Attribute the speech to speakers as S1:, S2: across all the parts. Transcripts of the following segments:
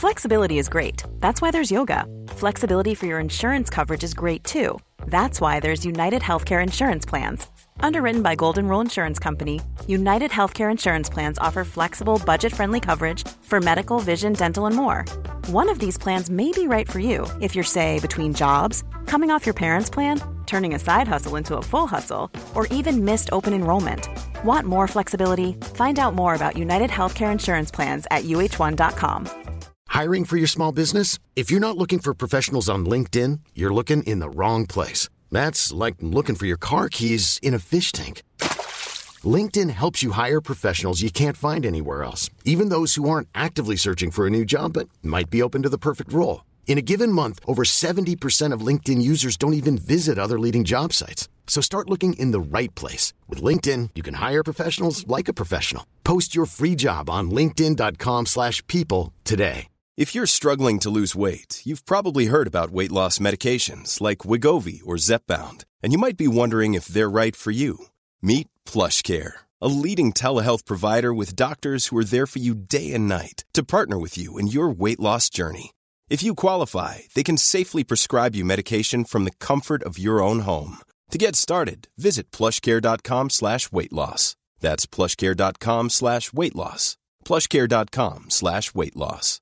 S1: Flexibility is great. That's why there's yoga. Flexibility for your insurance coverage is great too. That's why there's United Healthcare Insurance Plans. Underwritten by Golden Rule Insurance Company, United Healthcare Insurance Plans offer flexible, budget-friendly coverage for medical, vision, dental, and more. One of these plans may be right for you if you're, say, between jobs, coming off your parents' plan, turning a side hustle into a full hustle, or even missed open enrollment. Want more flexibility? Find out more about United Healthcare Insurance Plans at uh1.com.
S2: Hiring for your small business? If you're not looking for professionals on LinkedIn, you're looking in the wrong place. That's like looking for your car keys in a fish tank. LinkedIn helps you hire professionals you can't find anywhere else, even those who aren't actively searching for a new job but might be open to the perfect role. In a given month, over 70% of LinkedIn users don't even visit other leading job sites. So start looking in the right place. With LinkedIn, you can hire professionals like a professional. Post your free job on linkedin.com/people today.
S3: If you're struggling to lose weight, you've probably heard about weight loss medications like Wegovy or Zepbound, and you might be wondering if they're right for you. Meet PlushCare, a leading telehealth provider with doctors who are there for you day and night to partner with you in your weight loss journey. If you qualify, they can safely prescribe you medication from the comfort of your own home. To get started, visit plushcare.com/weightloss. That's plushcare.com/weightloss. plushcare.com/weightloss.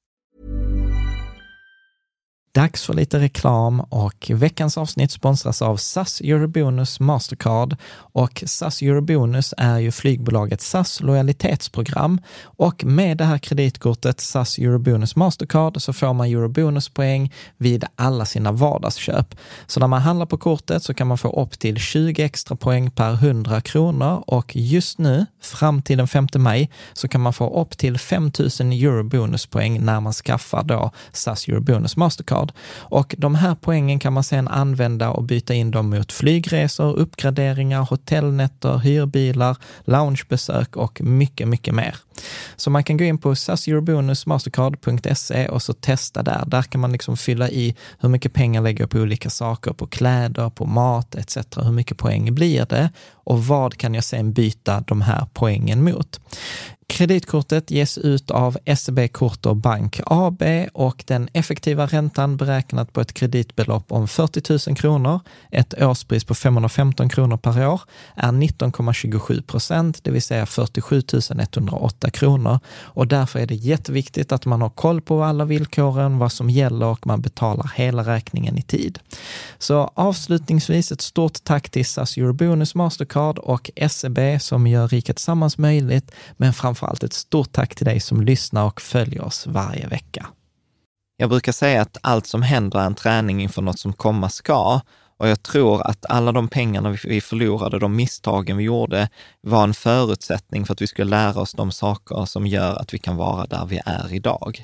S4: Dags för lite reklam och veckans avsnitt sponsras av SAS Eurobonus Mastercard och SAS Eurobonus är ju flygbolaget SAS lojalitetsprogram och med det här kreditkortet SAS Eurobonus Mastercard så får man Eurobonuspoäng vid alla sina vardagsköp. Så när man handlar på kortet så kan man få upp till 20 extra poäng per 100 kronor och just nu fram till den 5 maj så kan man få upp till 5 000 Eurobonuspoäng när man skaffar då SAS Eurobonus Mastercard. Och de här poängen kan man sedan använda och byta in dem mot flygresor, uppgraderingar, hotellnätter, hyrbilar, loungebesök och mycket, mycket mer. Så man kan gå in på saseurobonusmastercard.se och så testa där. Där kan man liksom fylla i hur mycket pengar lägger på olika saker, på kläder, på mat etc. Hur mycket poäng blir det och vad kan jag sen byta de här poängen mot? Kreditkortet ges ut av SEB Kort och Bank AB och den effektiva räntan beräknat på ett kreditbelopp om 40 000 kronor, ett årspris på 515 kronor per år, är 19,27%, det vill säga 47 108 kronor. Och därför är det jätteviktigt att man har koll på alla villkoren, vad som gäller och man betalar hela räkningen i tid. Så avslutningsvis ett stort tack till SAS Eurobonus Mastercard och SEB som gör Riket Tillsammans möjligt, men framförallt ett stort tack till dig som lyssnar och följer oss varje vecka. Jag brukar säga att allt som händer är en träning inför något som komma ska. Och jag tror att alla de pengarna vi förlorade, de misstagen vi gjorde, var en förutsättning för att vi skulle lära oss de saker som gör att vi kan vara där vi är idag.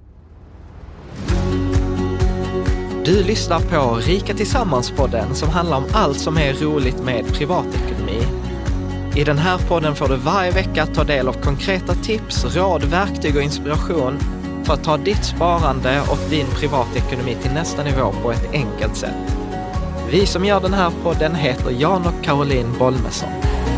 S4: Du lyssnar på Rika Tillsammans-podden som handlar om allt som är roligt med privatekonomi. I den här podden får du varje vecka ta del av konkreta tips, råd, verktyg och inspiration för att ta ditt sparande och din privatekonomi till nästa nivå på ett enkelt sätt. Vi som gör den här podden heter Jan och Caroline Bolmesson.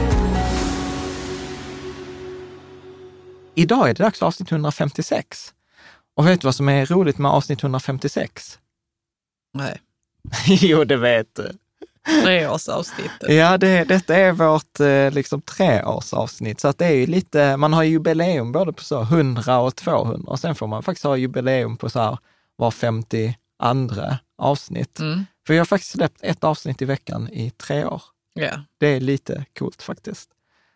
S4: Idag är det dags för avsnitt 156. Och vet du vad som är roligt med avsnitt 156?
S5: Nej.
S4: Jo, det vet du.
S5: 3-årsavsnittet.
S4: Ja, detta är vårt liksom 3-årsavsnitt. Så att det är ju lite, man har jubileum både på så 100 och 200. Och sen får man faktiskt ha jubileum på så här var 52 avsnitt. För jag har faktiskt släppt ett avsnitt i veckan i 3 år.
S5: Ja.
S4: Det är lite coolt faktiskt.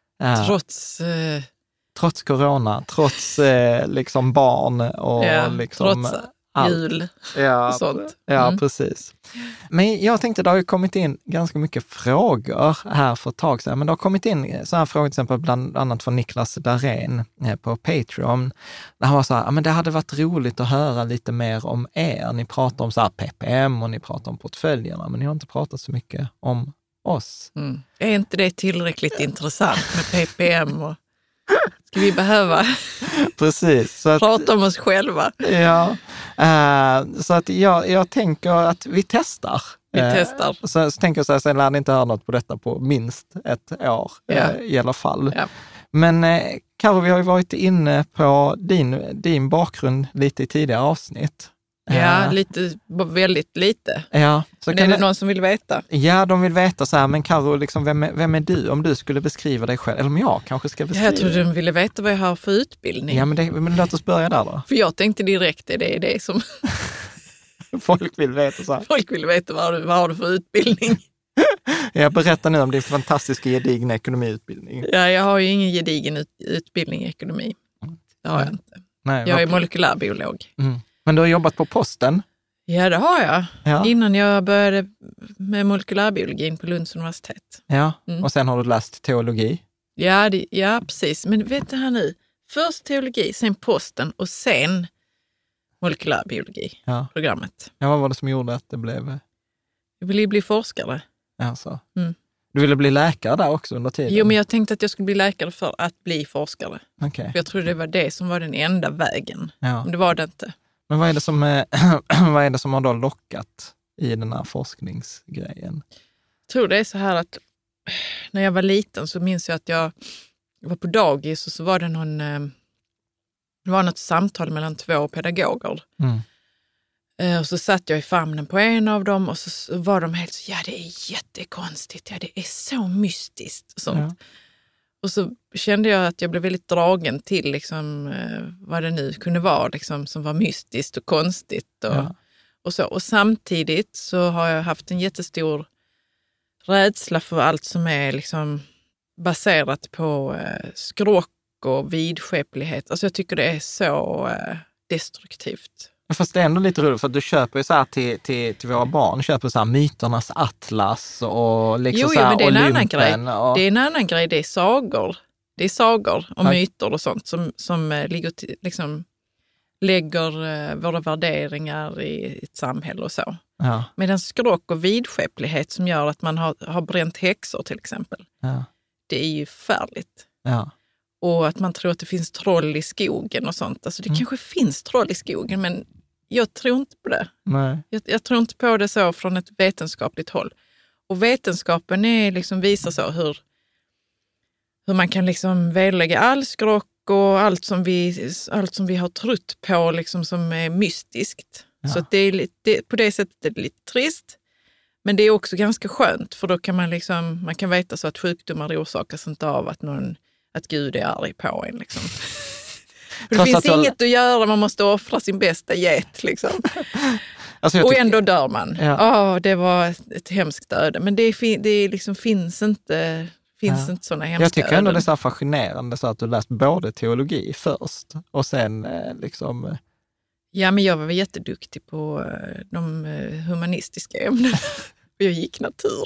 S4: Trots corona, trots liksom barn och liksom...
S5: Trots jul och sånt.
S4: Ja, precis. Men jag tänkte, det har ju kommit in ganska mycket frågor här för ett tag sedan. Men det har kommit in så här frågor till exempel bland annat från Niklas Darén på Patreon. Där han var så här, men det hade varit roligt att höra lite mer om er. Ni pratar om så här PPM och ni pratar om portföljerna, men ni har inte pratat så mycket om oss.
S5: Är inte det tillräckligt intressant med PPM och ska vi behöva
S4: precis, så att,
S5: prata om oss själva?
S4: Ja, så att jag tänker att vi testar. Så tänker jag så här, sen lär ni inte höra något på detta på minst ett år i alla fall. Ja. Men Karo, vi har ju varit inne på din bakgrund lite i tidigare avsnitt.
S5: Ja, väldigt lite.
S4: Ja, så
S5: men är det någon som vill veta?
S4: Ja, de vill veta så här, men Karo, liksom, vem är du? Om du skulle beskriva dig själv, eller om jag kanske ska beskriva.
S5: Jag tror de ville veta vad jag har för utbildning.
S4: Ja, men låt oss börja där då.
S5: För jag tänkte direkt, det är det som...
S4: Folk vill veta så här.
S5: Folk vill veta vad har du för utbildning.
S4: Jag berättar nu om din fantastiska gedigna ekonomiutbildning.
S5: Ja, jag har ju ingen gedigen utbildning i ekonomi. Det har jag inte.
S4: Nej,
S5: jag är molekylärbiolog.
S4: Mm. Men du har jobbat på posten?
S5: Ja, det har jag.
S4: Ja.
S5: Innan jag började med molekylärbiologin på Lunds universitet.
S4: Ja, och sen har du läst teologi?
S5: Ja, precis. Men vet du här nu, först teologi, sen posten och sen molekylärbiologi, programmet.
S4: Ja, vad var det som gjorde att det blev...
S5: Jag ville bli forskare.
S4: Alltså.
S5: Mm.
S4: Du ville bli läkare där också under tiden?
S5: Jo, men jag tänkte att jag skulle bli läkare för att bli forskare.
S4: Okay.
S5: För jag trodde det var det som var den enda vägen.
S4: Ja.
S5: Men det var det inte.
S4: Men vad är det som har då lockat i den här forskningsgrejen?
S5: Jag tror det är så här att när jag var liten så minns jag att jag var på dagis och så var det något samtal mellan 2 pedagoger.
S4: Mm.
S5: Och så satt jag i famnen på en av dem och så var de helt så, det är jättekonstigt, det är så mystiskt och sånt. Ja. Och så kände jag att jag blev väldigt dragen till liksom, vad det nu kunde vara liksom, som var mystiskt och konstigt. Och så. Och samtidigt så har jag haft en jättestor rädsla för allt som är liksom, baserat på skrock och vidskeplighet. Alltså jag tycker det är så destruktivt.
S4: Fast det är ändå lite roligt för att du köper ju så här till våra barn, köper så här myternas atlas och liksom så här
S5: men det är en annan grej.
S4: Och...
S5: Det är en annan grej, det är sagor. Det är sagor och myter och sånt som liksom lägger våra värderingar i ett samhälle och så.
S4: Ja.
S5: Medan skrock och vidskeplighet som gör att man har bränt häxor till exempel.
S4: Ja.
S5: Det är ju färligt.
S4: Ja.
S5: Och att man tror att det finns troll i skogen och sånt. Alltså det kanske finns troll i skogen, men jag tror inte på det.
S4: Nej.
S5: Jag tror inte på det så från ett vetenskapligt håll. Och vetenskapen är liksom visar så hur man kan liksom vederlägga all skrock och allt som vi har trott på liksom som är mystiskt. Ja. Så att på det sättet är det lite trist. Men det är också ganska skönt, för då kan man kan veta så att sjukdomar orsakas inte av att Gud är arg på en. Liksom. Det finns inget att göra, man måste offra sin bästa get. Liksom. Alltså och ändå dör man. Ja. Det var ett hemskt öde. Men det liksom finns inte sådana hemska
S4: Jag tycker ändå
S5: öden.
S4: det är så fascinerande så att du läst både teologi först och sen liksom...
S5: Ja, men jag var jätteduktig på de humanistiska ämnena. Jag gick natur.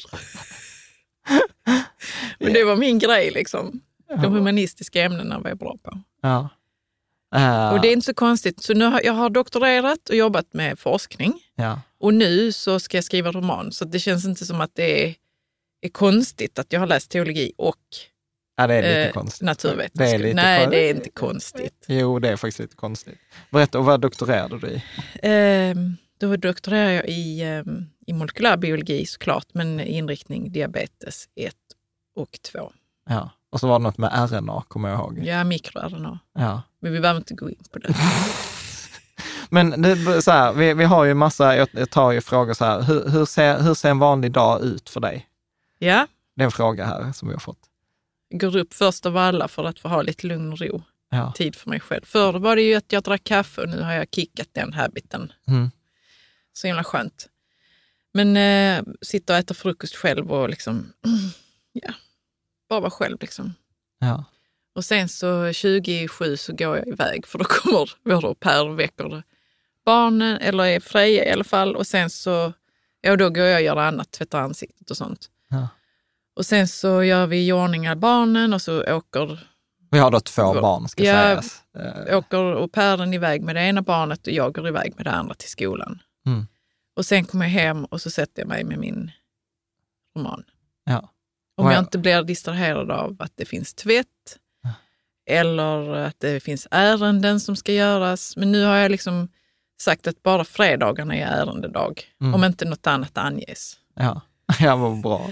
S5: Men det var min grej liksom. De humanistiska ämnena var jag bra på.
S4: Ja.
S5: Och det är inte så konstigt. Så nu jag har doktorerat och jobbat med forskning.
S4: Ja.
S5: Och nu så ska jag skriva roman. Så det känns inte som att det är konstigt att jag har läst teologi och
S4: det är lite konstigt.
S5: Naturvetenskap. Nej, det är inte konstigt.
S4: Jo, det är faktiskt lite konstigt. Berätta, och vad doktorerade du i?
S5: Då doktorerade jag i molekylärbiologi såklart, men inriktning diabetes 1 och 2.
S4: Ja, och så var det något med RNA, kommer jag ihåg.
S5: Ja, mikro-RNA.
S4: Ja.
S5: Men vi behöver inte gå in på det.
S4: Men det, så här, vi har ju massa, jag tar ju frågor så här, hur ser en vanlig dag ut för dig?
S5: Ja.
S4: Det är en fråga här som vi har fått.
S5: Går upp först av alla för att få ha lite lugn och ro.
S4: Ja.
S5: Tid för mig själv. Förr var det ju att jag drack kaffe och nu har jag kickat den habiten.
S4: Mm.
S5: Så himla skönt. Men sitta och äta frukost själv och liksom, bara vara själv liksom.
S4: Ja.
S5: Och sen så 27 så går jag iväg, för då kommer vår au pair och väcker barnen, eller är Freja i alla fall. Och sen så, då går jag och gör annat, tvättar ansiktet och sånt.
S4: Ja.
S5: Och sen så gör vi i ordning av barnen och så åker...
S4: Vi har då 2 barn, ska sägas.
S5: Åker au pairen iväg med det ena barnet och jag går iväg med det andra till skolan.
S4: Mm.
S5: Och sen kommer jag hem och så sätter jag mig med min roman.
S4: Ja.
S5: Om jag inte blir distraherad av att det finns tvätt eller att det finns ärenden som ska göras. Men nu har jag liksom sagt att bara fredagarna är ärendedag. Om inte något annat anges.
S4: Ja, vad bra.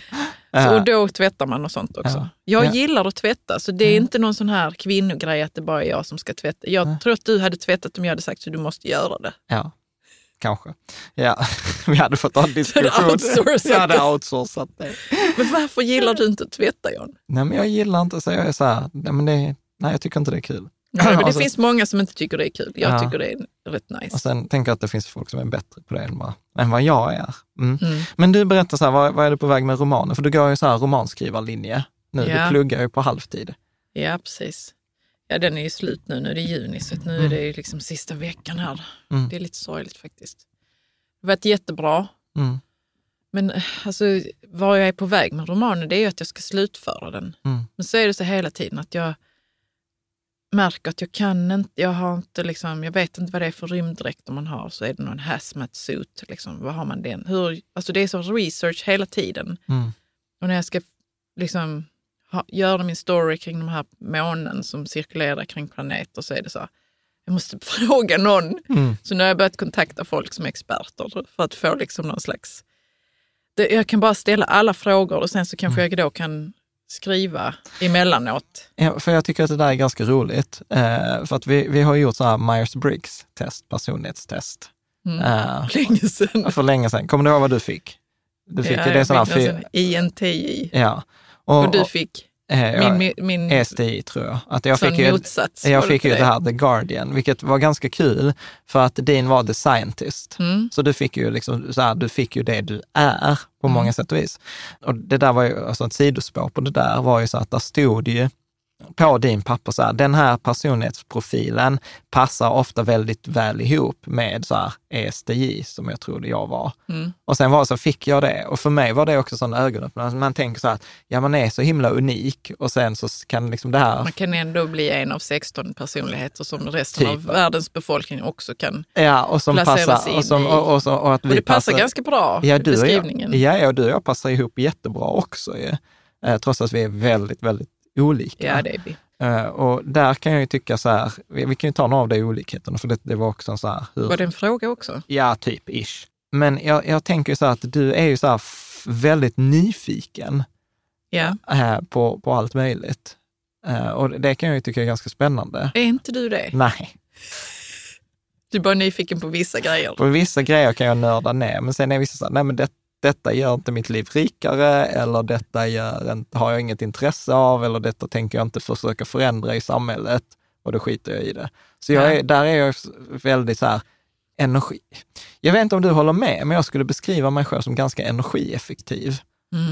S5: Och då tvättar man och sånt också. Jag gillar att tvätta, så det är inte någon sån här kvinnogrej att det bara är jag som ska tvätta. Jag tror att du hade tvättat om jag hade sagt så du måste göra det.
S4: Ja, kanske. Ja, vi hade fått ha en diskussion. Jag hade outsourcat det.
S5: Men varför gillar du inte att tvätta, John?
S4: Nej, men jag gillar inte, så jag är så här, nej, jag tycker inte det är kul.
S5: Nej, men det finns många som inte tycker det är kul. Jag tycker det är rätt nice.
S4: Och sen tänker jag att det finns folk som är bättre på det än vad jag är. Men du berättar så här, vad är du på väg med romanen? För du går ju så här romanskrivarlinje nu. Du pluggar ju på halvtid.
S5: Ja, precis. Ja, den är ju slut nu. Nu är det juni, så nu är det ju liksom sista veckan här. Det är lite sorgligt faktiskt. Det har varit jättebra. Men alltså, var jag är på väg med romanen, det är ju att jag ska slutföra den. Men så är det så hela tiden att jag märker att jag vet inte vad det är för rymddräkt man har, så är det någon hazmat suit, liksom, vad har man den? Alltså det är så research hela tiden. Och när jag ska liksom göra min story kring de här månen som cirkulerar kring planeter, så är det så, jag måste fråga någon. Så nu har jag börjat kontakta folk som är experter för att få liksom någon slags, jag kan bara ställa alla frågor och sen så kanske jag då kan skriva emellanåt.
S4: Ja, för jag tycker att det där är ganska roligt. För att vi har gjort så här Myers-Briggs-test, personlighetstest.
S5: För
S4: länge sedan. Kommer du ihåg vad du fick? Du fick det sådana
S5: INTJ.
S4: Ja.
S5: Och du fick
S4: min STI, tror jag. Att jag fick ju det här The Guardian, vilket var ganska kul för att din var The Scientist. Så du fick ju liksom så här, du fick ju det du är på många sätt och vis. Och det där var ju, alltså ett sidospår på det där var ju så att där stod ju på din papper så här, den här personlighetsprofilen passar ofta väldigt väl ihop med så här ESTJ som jag trodde jag var. Och sen så fick jag det. Och för mig var det också sån ögonöppnare. Man tänker så här, ja, man är så himla unik och sen så kan liksom det här...
S5: Man kan ändå bli en av 16 personligheter som resten av världens befolkning också kan
S4: och som
S5: placeras in i.
S4: Och att vi
S5: det passar ganska bra i beskrivningen.
S4: Och du och jag passar ihop jättebra också. Trots att vi är väldigt, väldigt olika.
S5: Ja, det är vi.
S4: Och där kan jag ju tycka så här, vi kan ju ta några av de olikheterna, för det var också så här...
S5: Var det en fråga också?
S4: Ja, typ ish. Men jag tänker så här att du är ju så här väldigt nyfiken på allt möjligt. Och det kan jag ju tycka är ganska spännande.
S5: Är inte du det?
S4: Nej.
S5: Du är bara nyfiken på vissa grejer.
S4: På vissa grejer kan jag nörda ner, men sen är vissa så här, nej men detta gör inte mitt liv rikare, eller detta har jag inget intresse av, eller detta tänker jag inte försöka förändra i samhället, och då skiter jag i det. Så där är jag väldigt så här energi. Jag vet inte om du håller med, men jag skulle beskriva mig själv som ganska energieffektiv.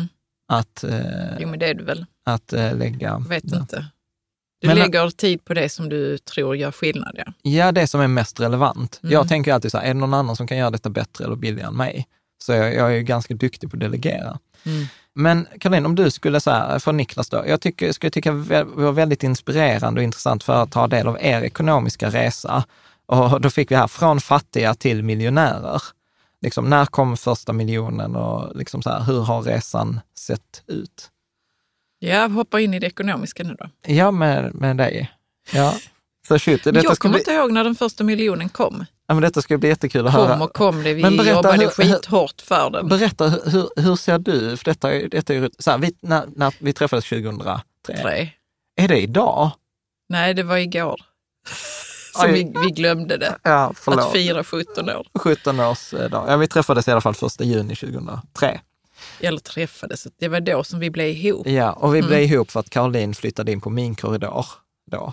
S4: Jo, men det är du väl. Att lägga...
S5: Jag vet inte. Du lägger tid på det som du tror gör skillnad, ja. Ja,
S4: det som är mest relevant. Jag tänker alltid så här, är det någon annan som kan göra detta bättre eller billigare än mig? Så jag är ju ganska duktig på att delegera. Men Caroline, om du skulle säga, för Niklas då, skulle tycka det var väldigt inspirerande och intressant för att ta del av er ekonomiska resa. Och då fick vi här från fattiga till miljonärer. Liksom, när kom första miljonen och liksom så här, hur har resan sett ut?
S5: Ja, hoppa in i det ekonomiska nu då.
S4: Ja, med dig. Ja. Så shit,
S5: jag kommer inte ihåg när den första miljonen kom.
S4: Ja, men detta ska bli jättekul att höra.
S5: Kom det. Vi jobbade skithårt för den.
S4: Berätta, hur ser du? För detta är ju så här, när vi träffades 2003. Är det idag?
S5: Nej, det var igår. Så vi glömde det.
S4: Ja, förlåt.
S5: Att fira 17 år.
S4: 17 års dag. Ja, vi träffades i alla fall 1 juni 2003.
S5: Eller träffades. Det var då som vi blev ihop.
S4: Ja, och vi blev ihop för att Caroline flyttade in på min korridor då.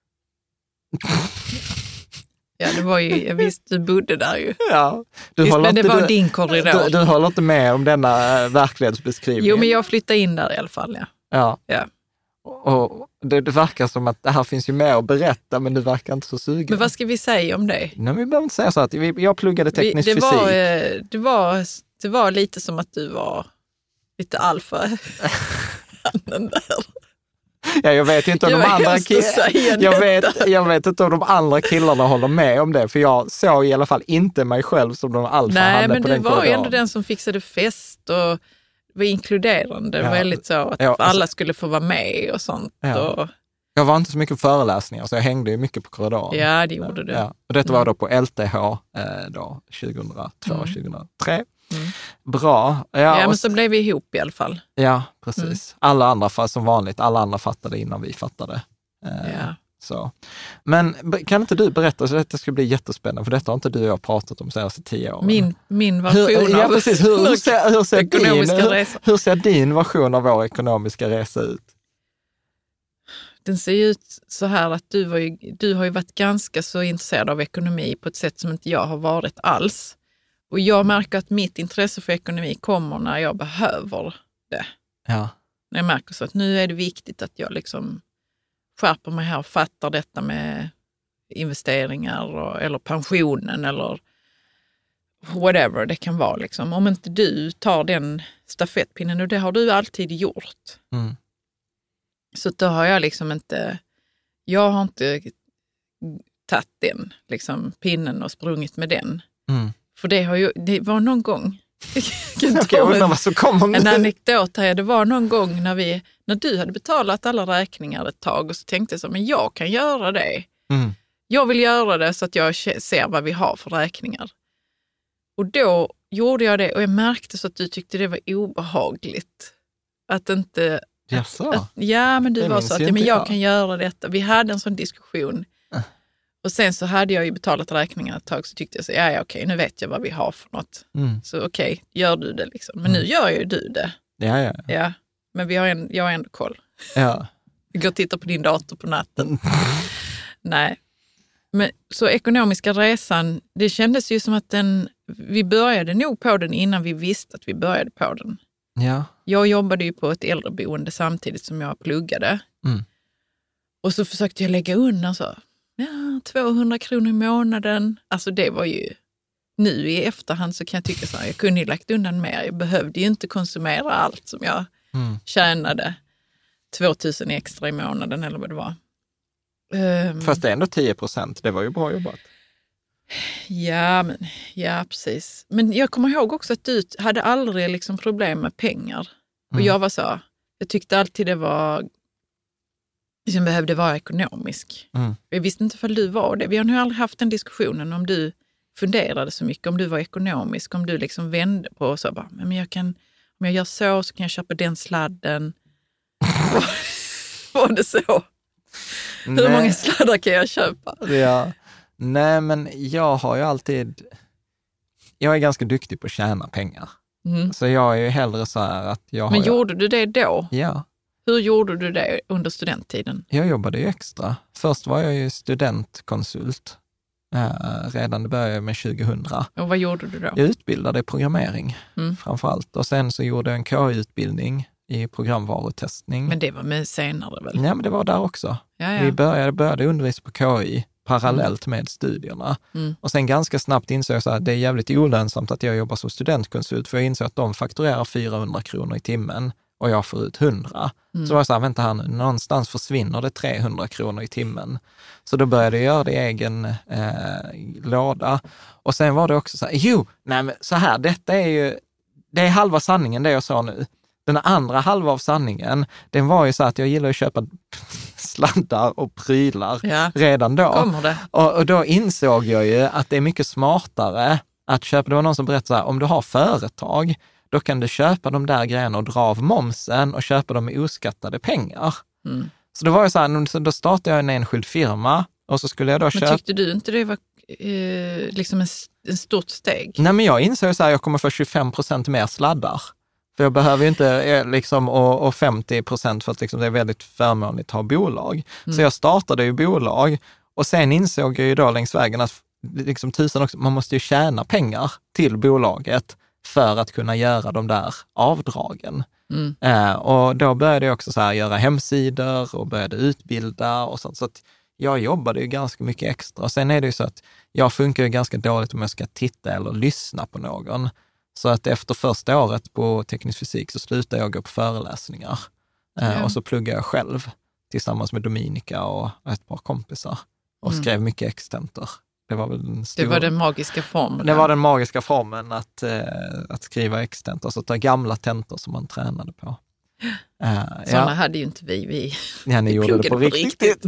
S5: Ja, det var ju, jag visste du bodde där ju.
S4: Ja.
S5: Men det var din korridor.
S4: Du håller inte med om denna verklighetsbeskrivning.
S5: Jo, men jag flyttade in där i alla fall,
S4: ja. Och det verkar som att det här finns ju mer att berätta, men du verkar inte så sugen.
S5: Men vad ska vi säga om det?
S4: Nej, vi behöver inte säga så att jag pluggade teknisk fysik.
S5: Det var lite som att du var lite alfa. Den där.
S4: Ja, jag vet inte om de andra jag vet inte om de andra killarna håller med om det, för jag såg i alla fall inte mig själv som någon alfa.
S5: Nej, men du var ju ändå den som fixade fest och var inkluderande. Det var väldigt så att alla skulle få vara med och sånt.
S4: Ja.
S5: Och...
S4: Jag var inte så mycket på föreläsningar, så jag hängde ju mycket på korridoren.
S5: Ja, det gjorde du.
S4: Ja. Och detta var då på LTH då, 2002, 2003. Bra.
S5: Ja, men så blev vi ihop i alla fall.
S4: Ja, precis. Alla andra, som vanligt, alla andra fattade innan vi fattade. Så. Men kan inte du berätta, så detta ska bli jättespännande, för detta har inte du och jag pratat om senaste 10 åren.
S5: Min version av
S4: precis. Hur ser din version av vår ekonomiska resa ut?
S5: Den ser ut så här att du har ju varit ganska så intresserad av ekonomi på ett sätt som inte jag har varit alls. Och jag märker att mitt intresse för ekonomi kommer när jag behöver det.
S4: Ja.
S5: När jag märker så att nu är det viktigt att jag liksom skärper mig här och fattar detta med investeringar eller pensionen eller whatever det kan vara. Liksom. Om inte du tar den stafettpinnen, och det har du alltid gjort.
S4: Mm.
S5: Så då har jag liksom inte, jag har inte tagit den liksom, pinnen och sprungit med den.
S4: Mm.
S5: För det var någon gång,
S4: en
S5: anekdot här, det var någon gång när du hade betalat alla räkningar ett tag och så tänkte jag så, men jag kan göra det.
S4: Mm.
S5: Jag vill göra det så att jag ser vad vi har för räkningar. Och då gjorde jag det och jag märkte så att du tyckte det var obehagligt. Att inte... men du var så att men jag kan göra detta. Vi hade en sån diskussion. Och sen så hade jag ju betalat räkningar ett tag, så tyckte jag så, okej, nu vet jag vad vi har för något.
S4: Mm.
S5: Så okej, gör du det liksom. Men nu gör ju du det. Ja. Men jag har ändå koll.
S4: Ja.
S5: Vi går och tittar på din dator på natten. Nej. Men så ekonomiska resan, det kändes ju som att vi började nog på den innan vi visste att vi började på den.
S4: Ja.
S5: Jag jobbade ju på ett äldreboende samtidigt som jag pluggade.
S4: Mm.
S5: Och så försökte jag lägga undan så, 200 kronor i månaden. Alltså det var ju, nu i efterhand så kan jag tycka så här, jag kunde ju lagt undan mer. Jag behövde ju inte konsumera allt som jag tjänade. 2000 extra i månaden eller vad det var.
S4: Fast det är ändå 10%, det var ju bra jobbat.
S5: Ja, precis. Men jag kommer ihåg också att du hade aldrig liksom problem med pengar. Och jag var så, jag tyckte alltid det var, liksom behövde vara ekonomisk. Jag visste inte för du var det. Vi har nu aldrig haft den diskussionen om du funderade så mycket, om du var ekonomisk, om du liksom vände på och så bara, men om jag gör så kan jag köpa den sladden. Var det så? Hur många sladdar kan jag köpa?
S4: Ja. Nej, men jag är ganska duktig på att tjäna pengar. Så jag är ju hellre så här att
S5: Men gjorde du det då?
S4: Ja.
S5: Hur gjorde du det under studenttiden?
S4: Jag jobbade ju extra. Först var jag ju studentkonsult. Redan det började med 2000.
S5: Och vad gjorde du då?
S4: Jag utbildade i programmering framförallt. Och sen så gjorde jag en KI-utbildning i programvarutestning.
S5: Men det var med senare väl?
S4: Ja, men det var där också.
S5: Ja.
S4: Vi började undervisa på KI parallellt med studierna. Och sen ganska snabbt insåg jag så att det är jävligt olönsamt att jag jobbar som studentkonsult, för jag insåg att de fakturerar 400 kronor i timmen och jag får ut 100. Så var jag så här, vänta här nu, någonstans försvinner det 300 kronor i timmen. Så då började jag göra det i egen låda. Och sen var det också så här, det är halva sanningen det jag sa nu. Den andra halva av sanningen, den var ju så att jag gillar att köpa sladdar och prylar redan då.
S5: Kommer det?
S4: Och då insåg jag ju att det är mycket smartare att köpa. Det var någon som berättade så här, om du har företag, då kan du köpa de där grejerna och dra av momsen och köpa dem med oskattade pengar. Så det var ju så här, då startade jag en enskild firma och så skulle jag då köpa...
S5: Men tyckte du inte det var liksom en stort steg?
S4: Nej, men jag insåg så här, jag kommer få 25% mer sladdar. För jag behöver ju inte liksom, och 50% för att liksom, det är väldigt förmånligt att ha bolag. Så jag startade ju bolag och sen insåg jag ju då längs vägen att liksom, tusen också, man måste ju tjäna pengar till bolaget för att kunna göra de där avdragen. Och då började jag också så här, göra hemsidor och började utbilda och sånt. Så att jag jobbade ju ganska mycket extra. Och sen är det ju så att jag funkar ju ganska dåligt om jag ska titta eller lyssna på någon. Så att efter första året på teknisk fysik så slutade jag gå på föreläsningar. Och så pluggade jag själv tillsammans med Dominika och ett par kompisar. Och skrev mycket extentor. Det var väl
S5: det var den magiska formen.
S4: Det var den magiska formen att skriva extentor. Så ta gamla tentor som man tränade på.
S5: Sådana hade ju inte vi.
S4: Ja, ni gjorde det på riktigt.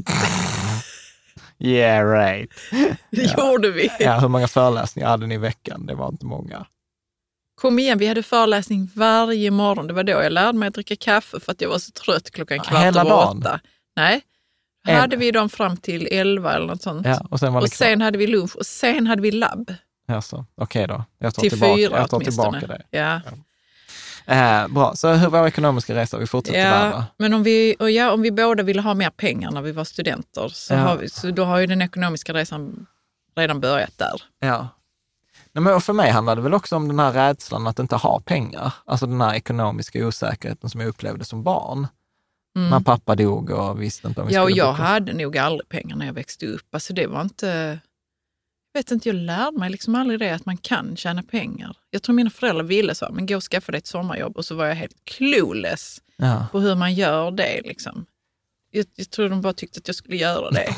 S4: Yeah, right.
S5: Det gjorde vi.
S4: Ja, hur många föreläsningar hade ni i veckan? Det var inte många.
S5: Kom igen, vi hade föreläsning varje morgon. Det var då jag lärde mig att dricka kaffe för att jag var så trött 7:15. Nej, hade vi dem fram till 11 eller något sånt.
S4: Ja, och sen
S5: hade vi lunch och sen hade vi labb.
S4: Alltså, okej då. Jag tar
S5: till
S4: tillbaka,
S5: 4
S4: tillbaka det.
S5: Ja.
S4: Bra, så hur var ekonomiska resa? Vi fortsätter där då.
S5: Men om vi båda ville ha mer pengar när vi var studenter så då har ju den ekonomiska resan redan börjat där.
S4: Ja. Nej, men för mig handlade det väl också om den här rädslan att inte ha pengar. Alltså den här ekonomiska osäkerheten som jag upplevde som barn. När pappa dog och visste inte om vi skulle
S5: och jag hade nog aldrig pengar när jag växte upp. Alltså det var inte... Jag vet inte, jag lärde mig liksom aldrig det att man kan tjäna pengar. Jag tror mina föräldrar ville så, men gå och skaffa dig ett sommarjobb, och så var jag helt clueless på hur man gör det liksom. Jag tror de bara tyckte att jag skulle göra det.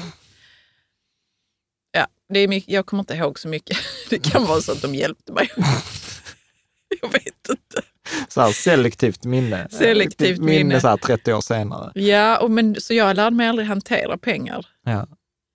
S5: Ja, det är mycket, jag kommer inte ihåg så mycket. Det kan vara så att de hjälpte mig. Jag vet inte.
S4: Så här selektivt minne.
S5: Selektivt minne.
S4: Så här 30 år senare.
S5: Ja, så jag lärde mig aldrig hantera pengar.
S4: Ja.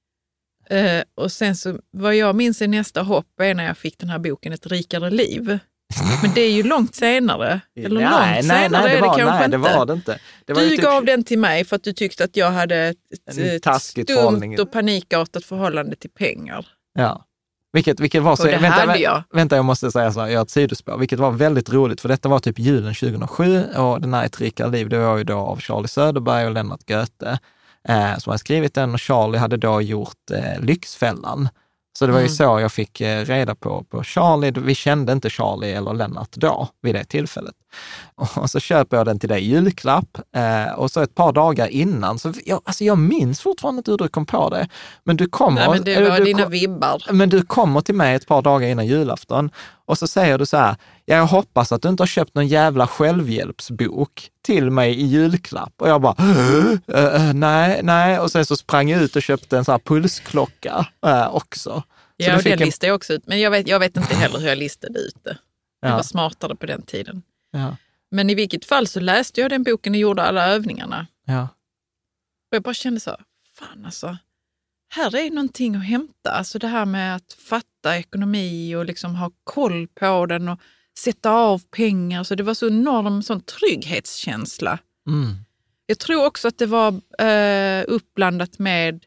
S5: Och sen så, vad jag minns är nästa hopp är när jag fick den här boken Ett rikare liv. Men det är ju långt senare. Eller
S4: nej, det var det inte. Det var
S5: du
S4: typ...
S5: gav den till mig för att du tyckte att jag hade ett stumt och panikartat förhållande till pengar.
S4: Ja. Vilket var så...
S5: Och det hade jag.
S4: Vänta, jag måste säga så här, jag har ett sidospår. Vilket var väldigt roligt, för detta var typ julen 2007 och den här Ett rikare liv, det var ju då av Charlie Söderberg och Lennart Goethe som hade skrivit den, och Charlie hade då gjort Lyxfällan. Så det var ju så jag fick reda på Charlie. Vi kände inte Charlie eller Lennart då, vid det tillfället. Och så köper jag den till dig i julklapp. Och så ett par dagar innan, så jag minns fortfarande inte hur du kom på det. Men du kommer...
S5: Nej, men det var dina vibbar.
S4: Men du kommer till mig ett par dagar innan julafton. Och så säger du så här, jag hoppas att du inte har köpt någon jävla självhjälpsbok till mig i julklapp. Och jag bara, nej. Och sen så sprang jag ut och köpte en sån här pulsklocka också. Så
S5: ja, och det listade jag också ut. Men jag vet inte heller hur jag listade ut det. Jag var smartare på den tiden.
S4: Ja.
S5: Men i vilket fall så läste jag den boken och gjorde alla övningarna.
S4: Ja.
S5: Och jag bara kände så, fan alltså, här är någonting att hämta. Alltså det här med att fatta ekonomi och liksom ha koll på den och sätta av pengar. Så det var så enorm sån trygghetskänsla.
S4: Mm.
S5: Jag tror också att det var uppblandat med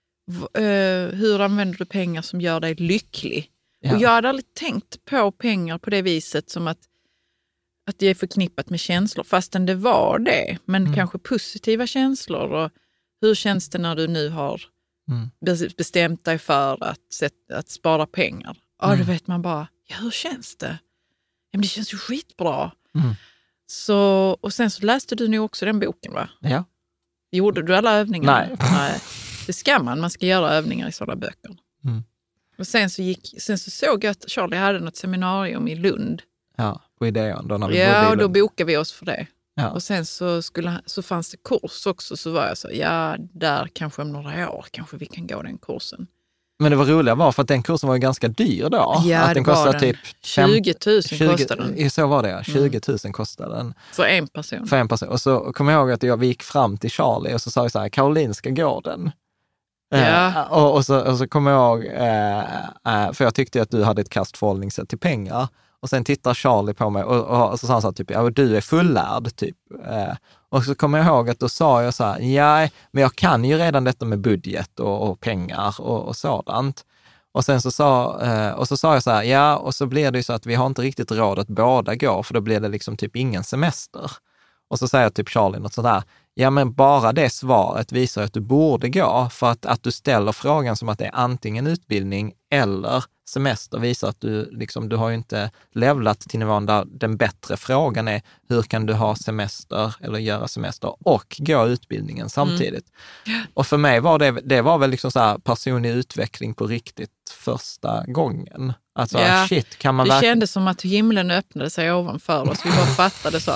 S5: hur använder du pengar som gör dig lycklig. Ja. Och jag hade aldrig tänkt på pengar på det viset som att det är förknippat med känslor, fastän det var det. Men kanske positiva känslor. Och hur känns det när du nu har bestämt dig för att spara pengar? Ja, då vet man bara, hur känns det? Ja, men det känns ju skitbra. Så, och sen så läste du nog också den boken, va?
S4: Ja.
S5: Gjorde du alla övningar?
S4: Nej.
S5: Det ska man ska göra övningar i sådana böcker. Och sen så såg jag att Charlie hade något seminarium i Lund.
S4: Ja, på Ideon då när vi bodde i
S5: Ja, och
S4: Lund.
S5: då bokade vi oss för det.
S4: Ja.
S5: Och sen så fanns det kurs också, så var jag så, där kanske om några år kanske vi kan gå den kursen.
S4: Men det var roliga var för att den kursen var ju ganska dyr då.
S5: Ja,
S4: att den kostade typ
S5: 20 000 kostade den.
S4: Så var det, 20 000 kostade den.
S5: För en person.
S4: För en person. Och så kom jag ihåg att vi gick fram till Charlie och så sa jag så här, Karolinska gården.
S5: Ja.
S4: Och så kom jag ihåg, för jag tyckte att du hade ett kastförhållningssätt till pengar. Och sen tittar Charlie på mig och så sa han så här, typ, du är fullärd typ. Och så kommer jag ihåg att då sa jag så här, men jag kan ju redan detta med budget och pengar och sådant. Och sen så sa jag så här, och så blir det ju så att vi har inte riktigt råd att båda gå, för då blir det liksom typ ingen semester. Och så säger typ Charlie något sådär, men bara det svaret visar att du borde gå, för att du ställer frågan som att det är antingen utbildning eller semester visar att du har ju inte levlat till nivån där den bättre frågan är hur kan du ha semester eller göra semester och gå utbildningen samtidigt. Och för mig var det var väl liksom så här personlig utveckling på riktigt första gången. Alltså kan man
S5: det kändes som att himlen öppnade sig ovanför oss. Vi bara fattade så.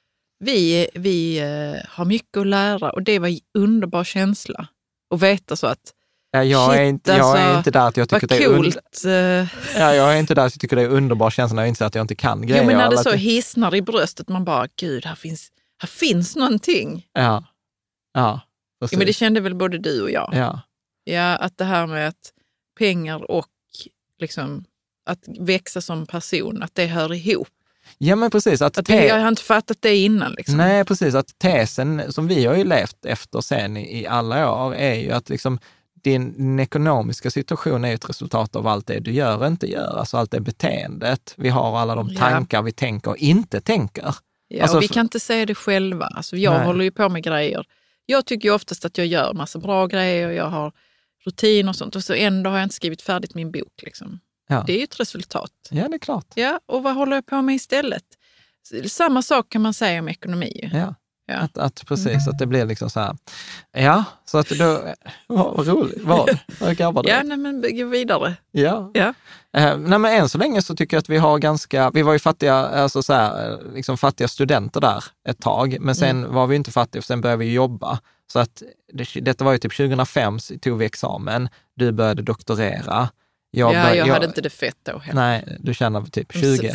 S5: Vi har mycket att lära, och det var en underbar känsla att veta så att
S4: jag är inte där att jag tycker det är
S5: coolt.
S4: Jag är inte där att jag tycker det är underbar känsla, jag inte att jag inte kan grejer.
S5: Jo, men när det så hissnar i bröstet, man bara, gud, här finns någonting.
S4: Ja,
S5: men det kände väl både du och jag. Ja, att det här med att pengar och liksom att växa som person, att det hör ihop.
S4: Ja, men precis.
S5: Jag har inte fattat det innan. Liksom.
S4: Nej, precis. Att tesen som vi har ju levt efter sen i alla år är ju att liksom din ekonomiska situation är ett resultat av allt det du gör och inte gör. Alltså allt det beteendet. Vi har alla de tankar vi tänker och inte tänker.
S5: Ja,
S4: alltså,
S5: och vi kan inte säga det själva. Alltså jag håller ju på med grejer. Jag tycker ju oftast att jag gör massa bra grejer och jag har rutin och sånt. Och så ändå har jag inte skrivit färdigt min bok. Liksom. Ja. Det är ju ett resultat.
S4: Ja, det är klart.
S5: Ja, och vad håller jag på med istället? Samma sak kan man säga om ekonomi.
S4: Ja. Att precis, att det blir liksom så här. Ja, så att då, vad roligt. Vad grabbar det?
S5: Ja, nej, men gå vidare.
S4: Ja. Nej, men än så länge så tycker jag att vi har vi var ju fattiga, alltså så här, liksom fattiga studenter där ett tag, men sen var vi inte fattiga, för sen började vi jobba. Så att detta var ju typ 2005 tog vi examen, du började doktorera. Jag hade inte det fett då heller. Nej, du tjänar typ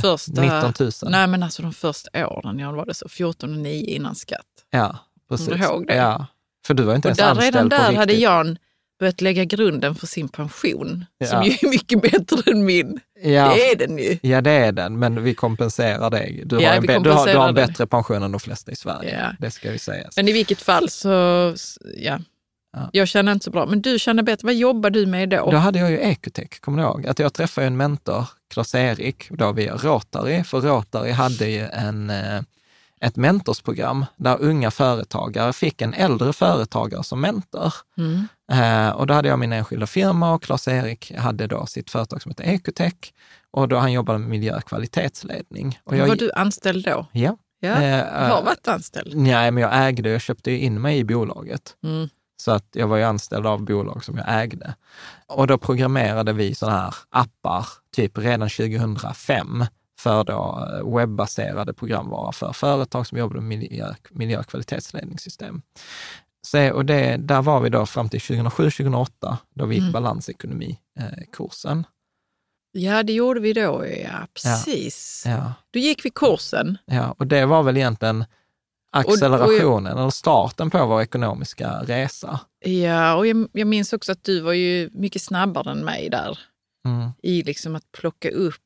S4: 19 000.
S5: Nej, men alltså de första åren, jag var det så 14 9 innan skatt.
S4: Ja, precis.
S5: Kommer du ihåg det?
S4: Ja, för du var inte ens anställd
S5: redan
S4: på
S5: där
S4: riktigt.
S5: hade Jan börjat lägga grunden för sin pension, som ju är mycket bättre än min. Ja. Det är den ju. Ja, det är den,
S4: men vi kompenserar dig. Du har en bättre pension än de flesta i Sverige. Ja. Det ska vi säga.
S5: Men i vilket fall så, ja. Jag känner inte så bra, men du känner bättre. Vad jobbar du med då?
S4: Då hade jag ju Ecotech, kommer du ihåg? Att jag träffade en mentor, Claes-Erik, då via Rotary. För Rotary hade ju ett mentorsprogram där unga företagare fick en äldre företagare som mentor. Och då hade jag min enskilda firma och Claes-Erik hade då sitt företag som heter Ecotech. Och då han jobbade med miljökvalitetsledning. Och
S5: var du anställd då?
S4: Ja.
S5: Har varit anställd?
S4: Nej, men jag köpte ju in mig i bolaget. Så att jag var ju anställd av bolag som jag ägde. Och då programmerade vi sådana här appar, typ redan 2005, för då webbaserade programvara för företag som jobbade med miljökvalitetsledningssystem. Och där var vi då fram till 2007-2008, då vi gick balansekonomikursen.
S5: Ja, det gjorde vi då, ja, precis.
S4: Ja.
S5: Då gick vi kursen.
S4: Ja, och det var väl egentligen accelerationen eller starten på vår ekonomiska resa.
S5: Ja, och jag minns också att du var ju mycket snabbare än mig där. I liksom att plocka upp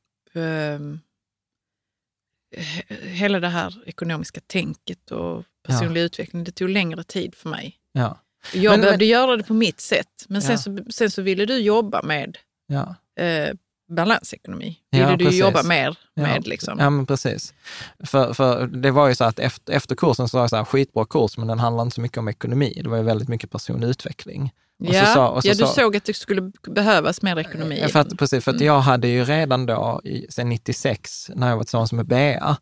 S5: hela det här ekonomiska tänket och personlig utveckling. Det tog längre tid för mig. Ja. Jag behövde göra det på mitt sätt. Men sen så ville du jobba med balansekonomi. Ville du jobba mer med liksom. Ja, men
S4: precis. För det var ju så att efter kursen så var det så här, skitbra kurs, men den handlade inte så mycket om ekonomi. Det var ju väldigt mycket personlig utveckling.
S5: Du såg att det skulle behövas mer ekonomi.
S4: För att jag hade ju redan då, sen 96, när jag var tillsammans med Bea,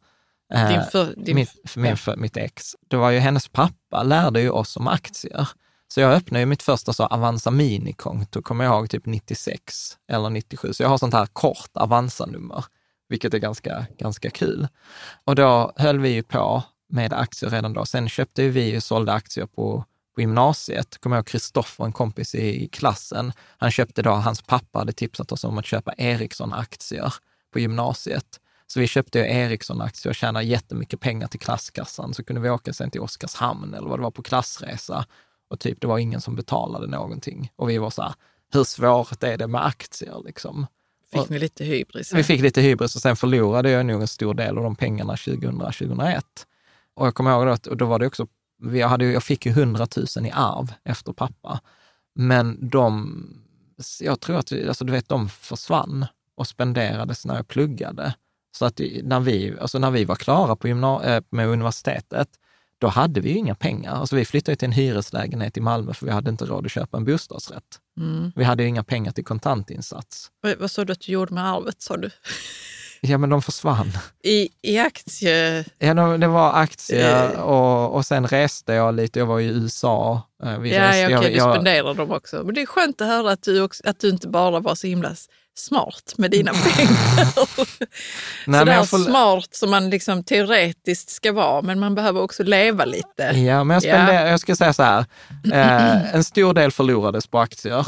S4: mitt ex, då var ju hennes pappa lärde ju oss om aktier. Så jag öppnade ju mitt första så Avanza minikonto, kommer jag ihåg, typ 96 eller 97. Så jag har sånt här kort Avanza-nummer, vilket är ganska kul. Och då höll vi ju på med aktier redan då. Sen köpte vi och sålde aktier på gymnasiet. Kommer jag ihåg Kristoffer, en kompis i klassen. Han köpte då, hans pappa hade tipsat oss om att köpa Ericsson-aktier på gymnasiet. Så vi köpte ju Ericsson-aktier och tjänade jättemycket pengar till klasskassan. Så kunde vi åka sen till Oskarshamn eller vad det var på klassresa. Och typ det var ingen som betalade någonting. Och vi var så här, hur svårt är det med aktier liksom?
S5: Fick ni lite hybris?
S4: Vi fick lite hybris och sen förlorade jag nog en stor del av de pengarna 2001. Och jag kommer ihåg att då var det också, jag fick ju 100 000 i arv efter pappa. Men jag tror att de försvann och spenderades när jag pluggade. Så att när vi var klara på med universitetet, då hade vi ju inga pengar. Alltså vi flyttade till en hyreslägenhet i Malmö för vi hade inte råd att köpa en bostadsrätt. Vi hade ju inga pengar till kontantinsats.
S5: Vad sa du att du gjorde med arvet, sa du?
S4: Ja, men de försvann.
S5: I aktier?
S4: Ja, det var aktier och sen reste jag lite. Jag var i USA.
S5: Du spenderade dem också. Men det är skönt att höra att du inte bara var så himla smart med dina pengar. Smart som man liksom teoretiskt ska vara, men man behöver också leva lite.
S4: Ja, men jag ska säga så här. En stor del förlorades på aktier.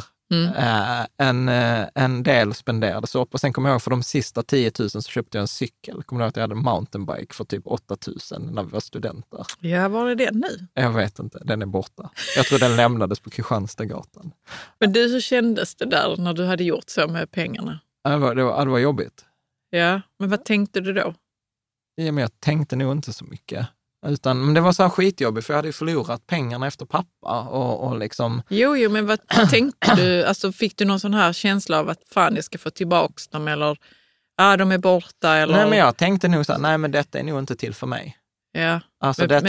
S4: En del spenderades upp och sen kommer jag ihåg för de sista 10 000 så köpte jag en cykel. Kommer jag ihåg att jag hade en mountainbike för typ 8 000 när vi var studenter.
S5: Ja, var är den nu?
S4: Jag vet inte, den är borta. Jag tror den lämnades på Kristianstadsgatan.
S5: Men du, hur kändes det där när du hade gjort så med pengarna?
S4: Det var jobbigt.
S5: Ja, men vad tänkte du då?
S4: Ja, men jag tänkte nog inte så mycket. Men det var så här skitjobbigt för jag hade ju förlorat pengarna efter pappa och liksom...
S5: Jo, men vad tänkte du? Alltså fick du någon sån här känsla av att fan jag ska få tillbaka dem eller de är borta? Eller...
S4: Nej, men jag tänkte nog så här, nej men detta är nog inte till för mig.
S5: Ja.
S4: Alltså detta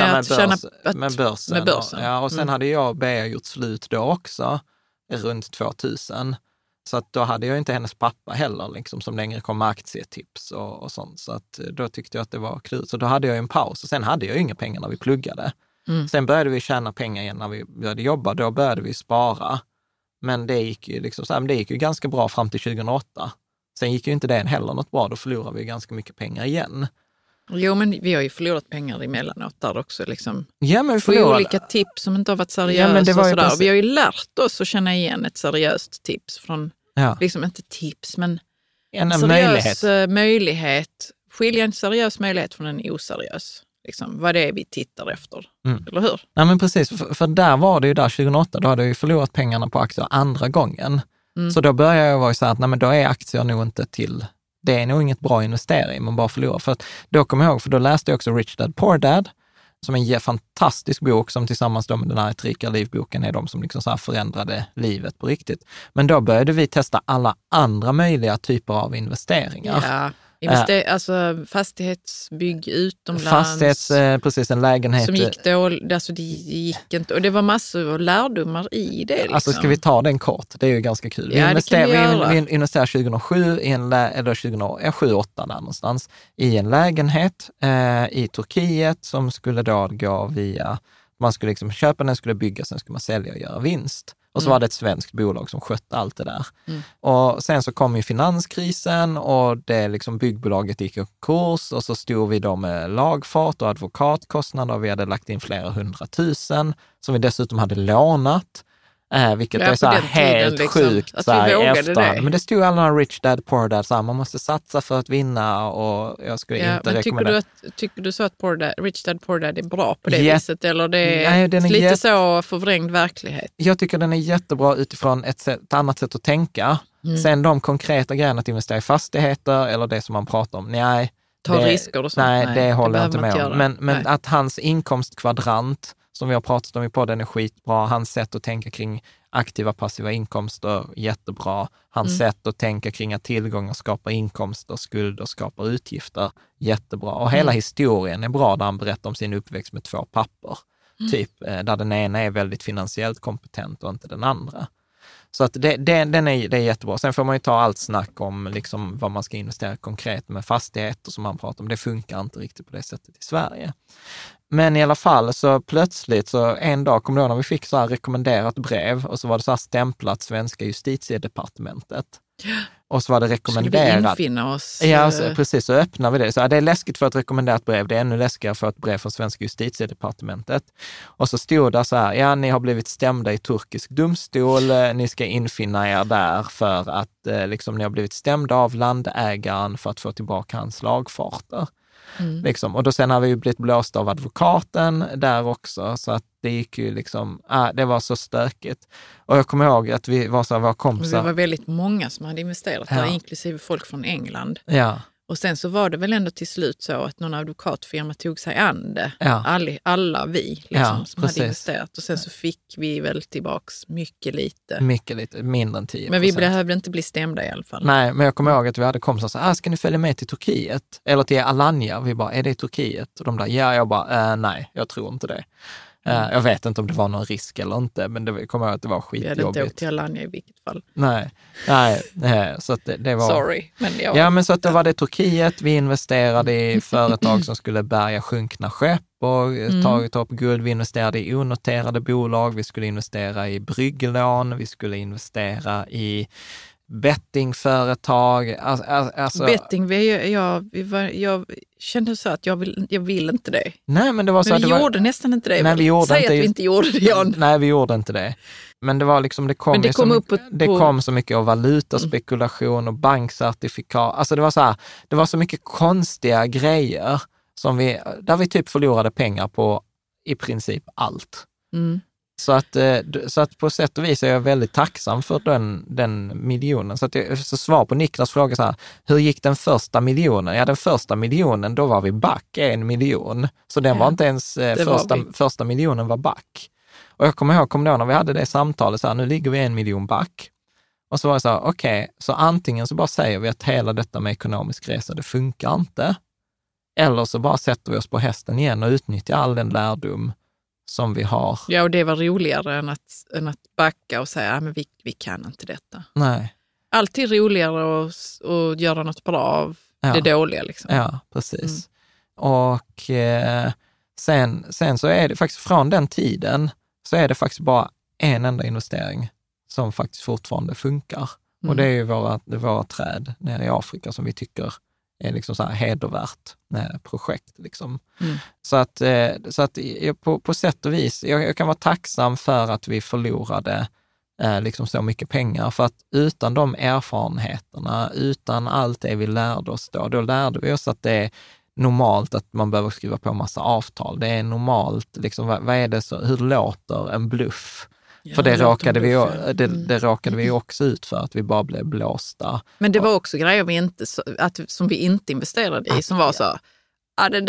S4: med börsen. Och sen hade jag och Bea gjort slut då också, runt 2000. Så att då hade jag inte hennes pappa heller, liksom, som längre kom med aktietips och sånt. Så att då tyckte jag att det var kul. Så då hade jag en paus och sen hade jag inga pengar när vi pluggade. Sen började vi tjäna pengar igen när vi började jobba. Då började vi spara. Men det gick ju liksom, det gick ju ganska bra fram till 2008. Sen gick ju inte det heller något bra. Då förlorade vi ganska mycket pengar igen.
S5: Jo, men vi har ju förlorat pengar emellanåt där också. Liksom.
S4: Ja, men vi förlorade.
S5: Olika tips som inte har varit seriösa och sådär. Och vi har ju lärt oss att känna igen ett seriöst tips från, liksom inte tips, men
S4: en
S5: seriös möjlighet. Skilja en seriös möjlighet från en oseriös. Liksom, vad det är vi tittar efter, eller hur?
S4: Ja, men precis. För där var det ju där 2008, då hade jag ju förlorat pengarna på aktier andra gången. Så då började jag vara så här att nej, men då är aktier nog inte till... Det är nog inget bra att investera i, man bara förlorar. För att då kommer jag ihåg, för då läste jag också Rich Dad Poor Dad, som är en fantastisk bok som tillsammans med den här Ett rikare liv-boken är de som liksom så här förändrade livet på riktigt. Men då började vi testa alla andra möjliga typer av investeringar.
S5: Ja. Alltså fastighetsbygg utomlands.
S4: Precis, en lägenhet.
S5: Som gick då, alltså det gick inte. Och det var massor av lärdomar i det. Liksom.
S4: Alltså ska vi ta den kort? Det är ju ganska kul. Vi investerade 2007 i eller 2007-2008 där någonstans i en lägenhet i Turkiet som skulle då gå via, man skulle liksom köpa den, skulle bygga, sen skulle man sälja och göra vinst. Och så var det ett svenskt bolag som skötte allt det där. Och sen så kom ju finanskrisen och det liksom byggbolaget gick i konkurs och så stod vi då med lagfart och advokatkostnader och vi hade lagt in flera 100 000 som vi dessutom hade lånat. Vilket är så här helt liksom, sjukt så här efter. Men det stod alla Rich Dad Poor Dad så här, man måste satsa för att vinna och jag skulle inte rekommendera.
S5: Tycker du så att Rich Dad Poor Dad är bra på det viset eller det är lite så förvrängd verklighet? Jag
S4: tycker den är jättebra utifrån ett annat sätt att tänka. Sen de konkreta grejerna att investera i fastigheter eller det som man pratar om,
S5: risker och sånt.
S4: Nej, det håller jag inte med om. Men att hans inkomstkvadrant som vi har pratat om i podden är skitbra. Hans sätt att tänka kring aktiva passiva inkomster, jättebra. Hans sätt att tänka kring att tillgångar skapar inkomster, skulder skapar utgifter, jättebra. Och hela historien är bra där han berättar om sin uppväxt med 2 pappor. Typ, där den ena är väldigt finansiellt kompetent och inte den andra. Så att det är jättebra. Sen får man ju ta allt snack om liksom vad man ska investera konkret med fastigheter som man pratar om. Det funkar inte riktigt på det sättet i Sverige. Men i alla fall så plötsligt så en dag kom det när vi fick så här rekommenderat brev och så var det så här stämplat svenska justitiedepartementet. Och så var det rekommenderat.
S5: Skulle vi infinna oss?
S4: Ja, precis. Så öppnar vi det. Så det är läskigt för ett rekommenderat brev. Det är ännu läskigare för ett brev från svenska justitiedepartementet. Och så stod det så här, ni har blivit stämda i turkisk domstol. Ni ska infinna er där för att liksom, ni har blivit stämda av landägaren för att få tillbaka hans lagfarter. Liksom. Och då sen har vi ju blivit blåsta av advokaten där också, så att det gick ju liksom, det var så stökigt. Och jag kommer ihåg att vi var så här, våra kompisar.
S5: Det var väldigt många som hade investerat där, inklusive folk från England.
S4: Ja.
S5: Och sen så var det väl ändå till slut så att någon advokatfirma tog sig an det.
S4: Ja.
S5: Alla vi liksom, som hade investerat. Och sen så fick vi väl tillbaks mycket lite,
S4: mindre än 10%.
S5: Men vi behövde inte bli stämda i alla fall.
S4: Nej, men jag kommer ihåg att vi hade kompisar så ska ni följa med till Turkiet? Eller till Alanya? Vi bara, är det i Turkiet? Och de där, jag bara, nej, jag tror inte det. Jag vet inte om det var någon risk eller inte, men det kommer jag ihåg att det var skitjobbigt.
S5: Vi hade inte åkt till Alanya i vilket fall.
S4: Nej, så att det var...
S5: Sorry, men
S4: ja, men så att det var det Turkiet. Vi investerade i företag som skulle bärga sjunkna skepp och tagit upp guld. Vi investerade i onoterade bolag. Vi skulle investera i brygglån. Vi skulle investera i bettingföretag. Alltså,
S5: betting, jag kände så att jag vill inte det.
S4: Nej, men det var så
S5: men vi gjorde nästan inte det.
S4: Nej, vi gjorde
S5: Säg
S4: inte,
S5: att vi inte gjorde det, Jan.
S4: Nej, vi gjorde inte det. Men det var liksom, det kom så mycket av valutaspekulation och bankcertifikat. Alltså det var så mycket konstiga grejer som där vi typ förlorade pengar på i princip allt. Så att på sätt och vis är jag väldigt tacksam för den miljonen. Så att så svar på Niklas fråga så här, hur gick den första miljonen? Ja, den första miljonen, då var vi back 1 miljon. Så den var inte ens, första miljonen var back. Och jag kommer ihåg när vi hade det samtalet så här, nu ligger vi 1 miljon back. Och så var det så här, okej, så antingen så bara säger vi att hela detta med ekonomisk resa, det funkar inte. Eller så bara sätter vi oss på hästen igen och utnyttjar all den lärdom som vi har.
S5: Ja, och det var roligare än att backa och säga, men vi kan inte detta.
S4: Nej.
S5: Alltid roligare att göra något bra av det dåliga. Liksom.
S4: Ja, precis. Och sen så är det faktiskt från den tiden så är det faktiskt bara en enda investering som faktiskt fortfarande funkar. Och det är ju våra träd nere i Afrika som vi tycker är liksom så här hedervärt projekt. Liksom. Så att på sätt och vis, jag kan vara tacksam för att vi förlorade liksom så mycket pengar. För att utan de erfarenheterna, utan allt det vi lärde oss då lärde vi oss att det är normalt att man behöver skriva på en massa avtal. Det är normalt, liksom, vad är det så, hur låter en bluff? Ja, för det råkade vi också ut för, att vi bara blev blåsta.
S5: Men det var också grejer som vi inte investerade i, som var så, det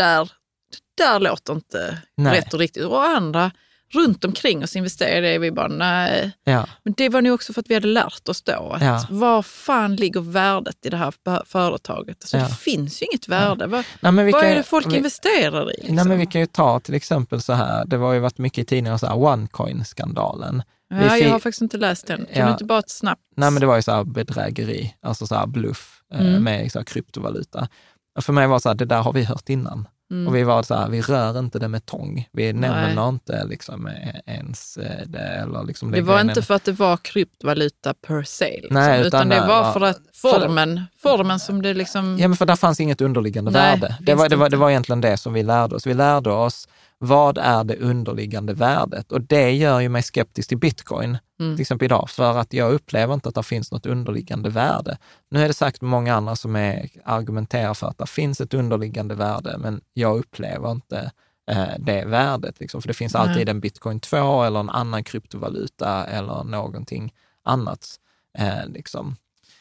S5: där låter inte rätt och riktigt. Och andra runt omkring oss investerade vi bara, nej. Ja. Men det var nog också för att vi hade lärt oss då att vad fan ligger värdet i det här företaget? Alltså, det finns ju inget värde. Vad är det folk investerar i? Liksom?
S4: Nej, men vi kan ju ta till exempel så här, det var ju varit mycket i tidningar så här, OneCoin-skandalen.
S5: Ja, jag har faktiskt inte läst den. Kan du inte bara snabbt?
S4: Nej, men det var ju så här bedrägeri, alltså så här bluff med så här kryptovaluta. Och för mig var det så här, det där har vi hört innan. Och vi var så här, vi rör inte det med tång. Vi nämner inte liksom ens det. Eller liksom
S5: det var inte för att det var kryptovaluta per se. Liksom,
S4: nej,
S5: utan det var för att formen som det liksom...
S4: Ja, men för där fanns inget underliggande värde. Det var egentligen det som vi lärde oss. Vi lärde oss, vad är det underliggande värdet? Och det gör ju mig skeptisk till bitcoin, till exempel idag, för att jag upplever inte att det finns något underliggande värde. Nu är det sagt många andra som argumenterar för att det finns ett underliggande värde, men jag upplever inte det värdet. Liksom, för det finns alltid en bitcoin 2 eller en annan kryptovaluta eller någonting annat. Liksom.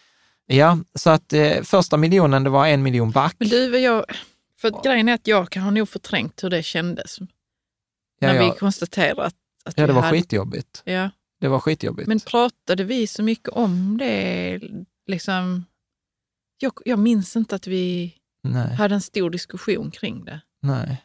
S4: Ja, så att första miljonen, det var 1 miljon back.
S5: Men du, för att grejen är att jag har nog förträngt hur det kändes. När vi konstaterade att
S4: det var skitjobbigt.
S5: Ja.
S4: Det var skitjobbigt.
S5: Men pratade vi så mycket om det? Liksom, jag minns inte att vi hade en stor diskussion kring det.
S4: Nej.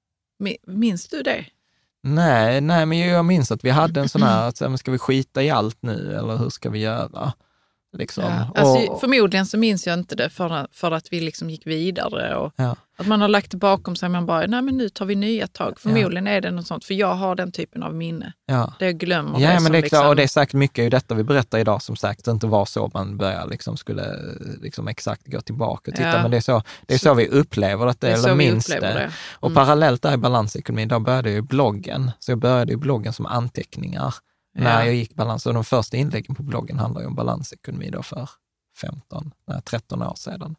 S5: Minns du det?
S4: Nej, men jag minns att vi hade en sån här, att ska vi skita i allt nu eller hur ska vi göra? Liksom.
S5: Ja, alltså, förmodligen så minns jag inte det för att vi liksom gick vidare och att man har lagt det bakom sig, man bara, nej men nu tar vi nya tag. Förmodligen är det något sånt, för jag har den typen av minne. Ja. Det jag glömmer.
S4: Ja, men det är klart, liksom... och det är säkert mycket i detta vi berättar idag som sagt, det inte var så man börjar skulle exakt gå tillbaka och titta, men det är så vi upplever att det eller minst det. Och parallellt där i balansekonomin, då började ju bloggen. Så jag började ju bloggen som anteckningar. När jag gick balans, och de första inläggen på bloggen handlar ju om balansekonomi då för 13 år sedan.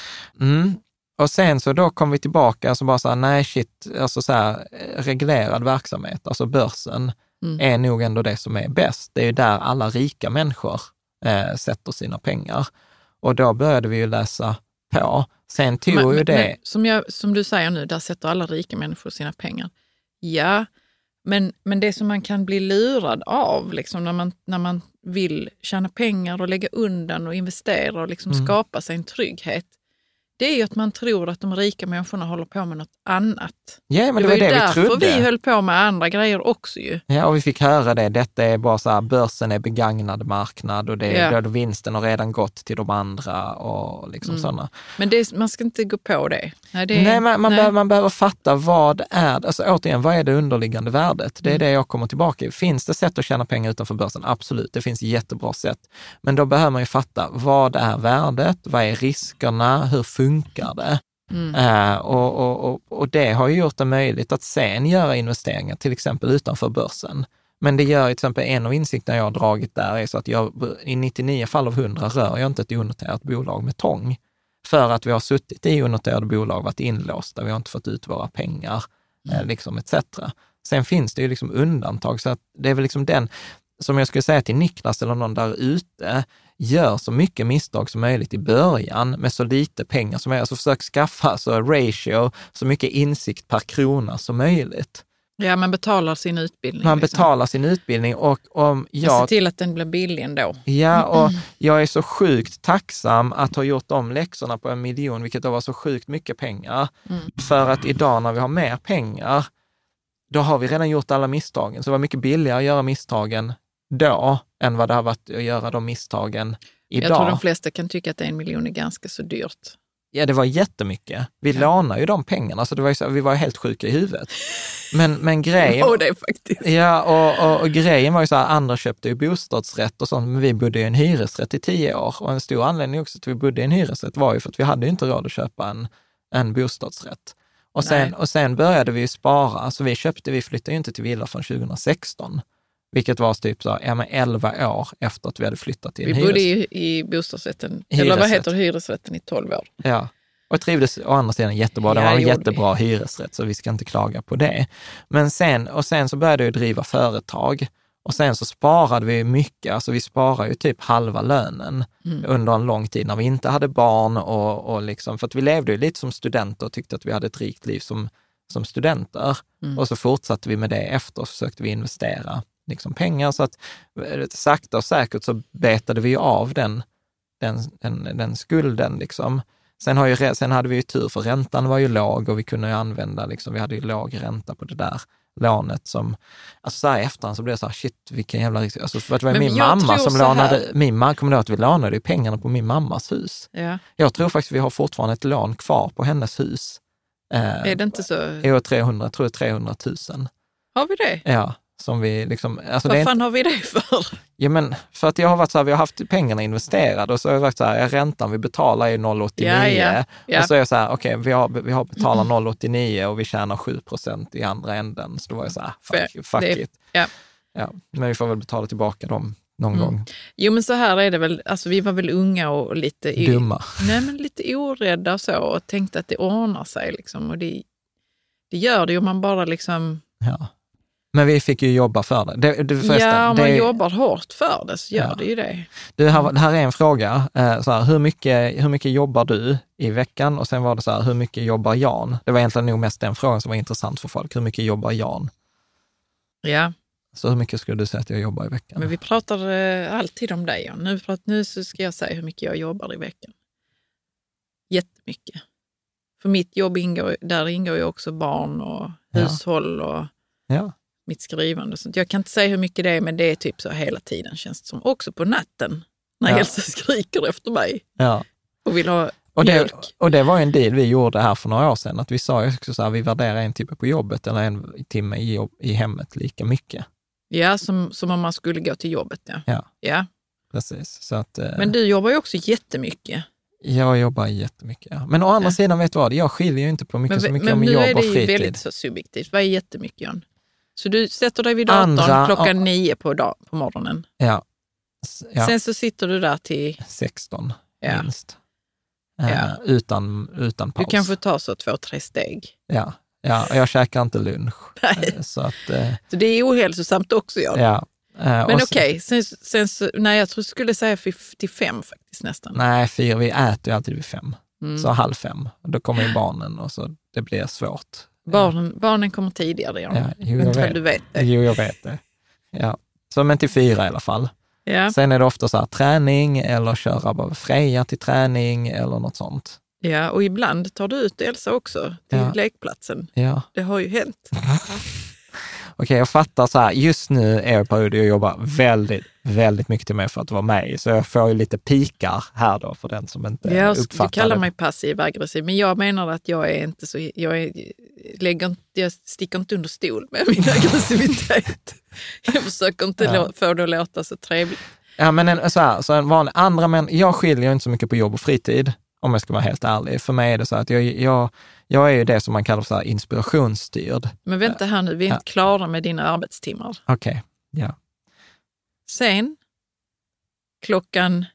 S4: Och sen så då kom vi tillbaka och så bara så här, alltså så här, reglerad verksamhet, alltså börsen är nog ändå det som är bäst. Det är ju där alla rika människor sätter sina pengar. Och då började vi ju läsa på. Sen tog ju det...
S5: Som du säger nu, där sätter alla rika människor sina pengar. Ja, men det som man kan bli lurad av liksom, när man vill tjäna pengar och lägga undan och investera och liksom skapa sig en trygghet, det är ju att man tror att de rika människorna håller på med något annat.
S4: Ja, men det var ju
S5: därför vi höll på med andra grejer också ju.
S4: Ja, och vi fick höra det. Detta är bara så här, börsen är begagnad marknad och det är vinsten har redan gått till de andra och liksom sådana.
S5: Men man ska inte gå på det.
S4: Man behöver fatta vad är, alltså återigen, vad är det underliggande värdet? Det är det jag kommer tillbaka i. Finns det sätt att tjäna pengar utanför börsen? Absolut, det finns jättebra sätt. Men då behöver man ju fatta, vad är värdet? Vad är riskerna? Hur funkar det? Och det har ju gjort det möjligt att sen göra investeringar, till exempel utanför börsen. Men det gör till exempel en av insikterna jag har dragit där är så att jag i 99 fall av 100 rör jag inte ett onoterat bolag med tång. För att vi har suttit i onoterade bolag, varit inlåsta, vi har inte fått ut våra pengar, liksom etc. Sen finns det ju liksom undantag, så att det är väl liksom den, som jag skulle säga till Niklas eller någon där ute, gör så mycket misstag som möjligt i början med så lite pengar som möjligt. Alltså försök skaffa så ratio, så mycket insikt per krona som möjligt.
S5: Ja, man betalar sin utbildning.
S4: Man betalar sin utbildning och om jag...
S5: Se till att den blir billig ändå.
S4: Ja, och jag är så sjukt tacksam att ha gjort de läxorna på 1 miljon, vilket då var så sjukt mycket pengar. För att idag när vi har mer pengar, då har vi redan gjort alla misstagen. Så det var mycket billigare att göra misstagen då än vad det har varit att göra de misstagen idag.
S5: Jag tror de flesta kan tycka att 1 miljon är ganska så dyrt.
S4: Ja, det var jättemycket. Vi lånar ju de pengarna, så det var ju så, vi var helt sjuka i huvudet. Men grejen...
S5: det är faktiskt.
S4: Ja, och grejen var ju så här, andra köpte ju bostadsrätt och sånt, men vi bodde i en hyresrätt i 10 år. Och en stor anledning också att vi bodde i en hyresrätt var ju för att vi hade ju inte råd att köpa en bostadsrätt. Och sen började vi ju spara, alltså vi flyttade ju inte till villa från 2016. Vilket var typ så, 11 år efter att vi hade flyttat till en hyresrätt.
S5: Vi bodde i bostadsrätten, eller vad heter hyresrätten, i 12 år.
S4: Ja, och trivdes å andra sidan jättebra. Det var en jättebra hyresrätt, så vi ska inte klaga på det. Men sen så började vi driva företag. Och sen så sparade vi mycket, alltså vi sparade ju typ halva lönen under en lång tid när vi inte hade barn och liksom, för att vi levde ju lite som studenter och tyckte att vi hade ett rikt liv som studenter. Och så fortsatte vi med det efter och försökte vi investera liksom pengar, så att sakta och säkert så betade vi ju av den skulden liksom. Sen hade vi ju tur, för räntan var ju låg och vi kunde ju använda liksom, vi hade ju låg ränta på det där lånet som, alltså så här i efterhand så blev det så här, shit, vilken jävla risk. Alltså för att det var min mamma som lånade, kommer då att vi lånade ju pengarna på min mammas hus. Ja. Jag tror faktiskt vi har fortfarande ett lån kvar på hennes hus.
S5: Är det inte så?
S4: Jag tror 300 000.
S5: Har vi det?
S4: Ja. Som vi liksom, alltså
S5: vad fan har vi det för?
S4: Ja, men för att jag har varit så här, vi har haft pengarna investerade och så har jag varit så här, räntan vi betalar är 0,89 och så är jag så här, okej, vi har betalat 0,89 och vi tjänar 7% i andra änden, så då var jag så här, fuck it. Ja, men vi får väl betala tillbaka dem någon gång.
S5: Jo, men så här är det väl, alltså vi var väl unga och lite
S4: dumma.
S5: Nej, men lite orädda och så, och tänkte att det ordnar sig liksom, och det gör det ju om man bara liksom...
S4: Ja. Men vi fick ju jobba för det.
S5: Om man jobbar hårt för det så gör det ju det.
S4: Det här är en fråga. Så här, hur mycket jobbar du i veckan? Och sen var det så här, hur mycket jobbar Jan? Det var egentligen nog mest den frågan som var intressant för folk. Hur mycket jobbar Jan?
S5: Ja.
S4: Så hur mycket skulle du säga att jag jobbar i veckan?
S5: Men vi pratar alltid om dig, Jan. Nu så ska jag säga hur mycket jag jobbar i veckan. Jättemycket. För mitt jobb ingår ju också barn och hushåll och... Ja. Mitt skrivande. Så jag kan inte säga hur mycket det är, men det är typ så hela tiden, känns det som. Också på natten när Elsa skriker efter mig och vill ha mjölk.
S4: Och det var en deal vi gjorde här för några år sedan, att vi sa också så här, vi värderar en timme på jobbet eller en timme i hemmet lika mycket.
S5: Ja, som om man skulle gå till jobbet. Ja.
S4: Precis. Så att,
S5: men du jobbar ju också jättemycket.
S4: Jag jobbar jättemycket, ja. Men å andra sidan, vet du vad, jag skiljer ju inte på mycket så mycket om jobb och fritid. Men nu är det ju väldigt
S5: så subjektivt. Vad är jättemycket, Jan? Så du sätter dig vid datorn klockan 9 på morgonen. Ja. Sen så sitter du där till
S4: 16 minst. Utan paus.
S5: Du kan få ta så 2-3 steg.
S4: Ja, jag käkar inte lunch.
S5: Nej.
S4: Så
S5: det är ohälsosamt också, ja. Men okej, sen så, nej, jag tror jag skulle säga 5 faktiskt nästan.
S4: Nej, 4, vi äter ju alltid vid 5. Så 4:30. Då kommer ju barnen och så det blir svårt.
S5: Barnen kommer tidigare,
S4: jag
S5: vet det.
S4: Jo, jag vet det. Ja. Så men till 4 i alla fall.
S5: Ja.
S4: Sen är det ofta så här träning eller köra bara Freja till träning eller något sånt.
S5: Ja, och ibland tar du ut Elsa också till lekplatsen.
S4: Ja.
S5: Det har ju hänt.
S4: Okej, jag fattar så här, just nu är jag på att jag jobbar väldigt, väldigt mycket till mig för att vara med. Så jag får ju lite pikar här då för den som inte uppfattar det.
S5: Du kallar mig passiv-aggressiv, men jag menar att jag är inte så, jag sticker inte under stol med min aggressivitet. Jag försöker inte få det att låta så trevligt.
S4: Ja, men så en vanlig andra, men jag skiljer inte så mycket på jobb och fritid, om jag ska vara helt ärlig. För mig är det så att jag är ju det som man kallar för så här inspirationsstyrd.
S5: Men vänta här nu, vi är inte klara med dina arbetstimmar.
S4: Okej, ja.
S5: Sen, klockan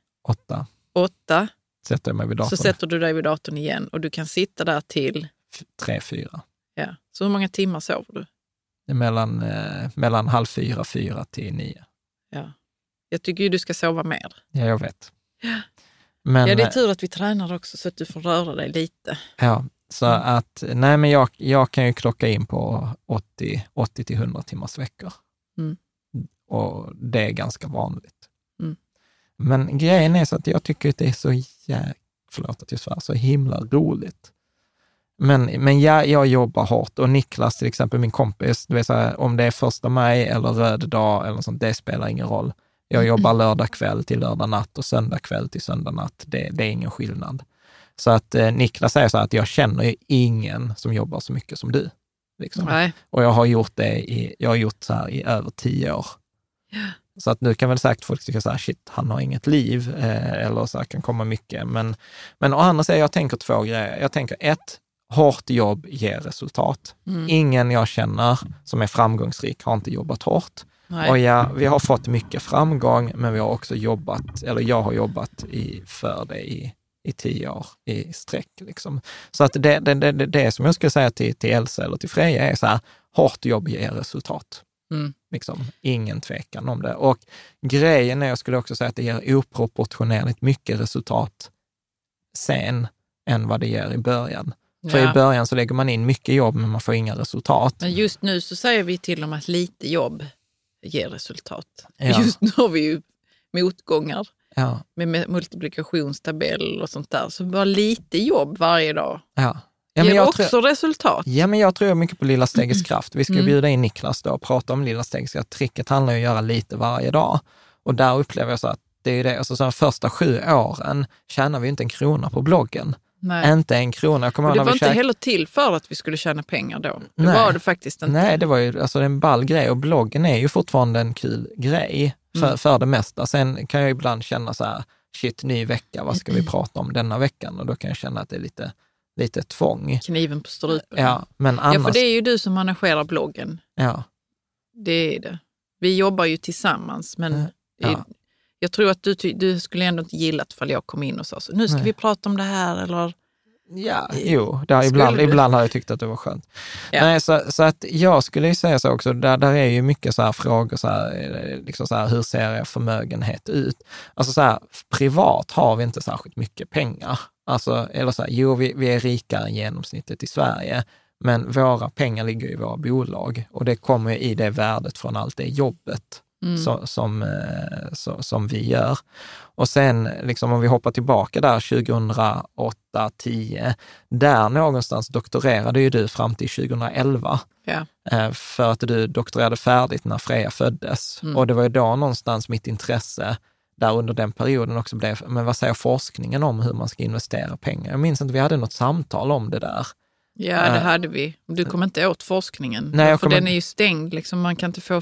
S5: 8
S4: sätter jag mig vid datorn.
S5: Så sätter du dig vid datorn igen och du kan sitta där till
S4: 3-4.
S5: Ja, så hur många timmar sover du?
S4: mellan 3:30, 4 till 9.
S5: Ja. Jag tycker ju du ska sova mer.
S4: Ja, jag vet.
S5: Ja.
S4: Men,
S5: Ja, det är tur att vi tränar också så att du får röra dig lite.
S4: Ja, så att, nej men jag kan ju klocka in på 80 till 100 timmars veckor.
S5: Mm.
S4: Och det är ganska vanligt.
S5: Mm.
S4: Men grejen är så att jag tycker att det är så himla roligt. Men jag jobbar hårt och Niklas till exempel, min kompis, det vill säga, om det är 1 maj eller röd dag eller sånt, det spelar ingen roll. Jag jobbar lördag kväll till lördag natt och söndag kväll till söndag natt. Det är ingen skillnad. Så att Niklas säger så här att jag känner ju ingen som jobbar så mycket som du. Liksom.
S5: Nej.
S4: Och jag har gjort så här i över 10 år.
S5: Ja.
S4: Så att nu kan väl säkert folk tycka så här, shit, han har inget liv. Eller så här kan komma mycket. Men å andra sidan, jag tänker 2 grejer. Jag tänker 1, hårt jobb ger resultat. Ingen jag känner som är framgångsrik har inte jobbat hårt.
S5: Nej.
S4: Och ja, vi har fått mycket framgång, men vi har också jag har jobbat för det i 10 år i sträck. Liksom. Så att det som jag skulle säga till Elsa eller till Freja är så här, hårt jobb ger resultat. Liksom, ingen tvekan om det. Och grejen är, jag skulle också säga att det ger oproportionerligt mycket resultat sen än vad det ger i början. För i början så lägger man in mycket jobb, men man får inga resultat.
S5: Men just nu så säger vi till dem att lite jobb ger resultat.
S4: Ja.
S5: Just nu har vi ju motgångar
S4: Ja.
S5: med multiplikationstabell och sånt där. Så bara lite jobb varje dag
S4: Men
S5: ger också resultat.
S4: Ja, men jag tror mycket på lilla stegets kraft. Vi ska bjuda in Niklas då och prata om lilla stegets kraft. Tricket handlar ju om att göra lite varje dag. Och där upplever jag så att det är det. Alltså så de första 7 åren tjänar vi inte en krona på bloggen.
S5: Nej.
S4: Inte en krona. Jag kommer
S5: Och det var
S4: inte
S5: heller till för att vi skulle tjäna pengar då. Det
S4: Nej.
S5: var det faktiskt inte.
S4: Nej, det var ju alltså en ball grej och bloggen är ju fortfarande en kul grej för det mesta. Sen kan jag ibland känna så här, shit, ny vecka, vad ska vi prata om denna veckan? Och då kan jag känna att det är lite tvång.
S5: Kniven på strupen.
S4: Ja, men annars...
S5: Ja, för det är ju du som arrangerar bloggen.
S4: Ja.
S5: Det är det. Vi jobbar ju tillsammans, men jag tror att du skulle ändå inte gilla ifall jag kom in och sa så, nu ska vi prata om det här, eller...
S4: Ja, jo, ibland har jag tyckt att det var skönt.
S5: Ja.
S4: Nej, så att jag skulle ju säga så också, där är ju mycket så här frågor, så här, liksom så här, hur ser er förmögenhet ut? Alltså så här, privat har vi inte särskilt mycket pengar. Alltså, eller så här, jo, vi är rikare än genomsnittet i Sverige, men våra pengar ligger i våra bolag och det kommer i det värdet från allt det jobbet som vi gör. Och sen liksom, om vi hoppar tillbaka där 2008-10, där någonstans doktorerade ju du fram till 2011.
S5: Ja.
S4: För att du doktorerade färdigt när Freja föddes. Och det var ju då någonstans mitt intresse där under den perioden också blev, men vad säger forskningen om hur man ska investera pengar? Jag minns inte, vi hade något samtal om det där.
S5: Ja, det hade vi. Du kommer inte åt forskningen.
S4: Nej,
S5: för den är ju stängd. Liksom, man kan inte få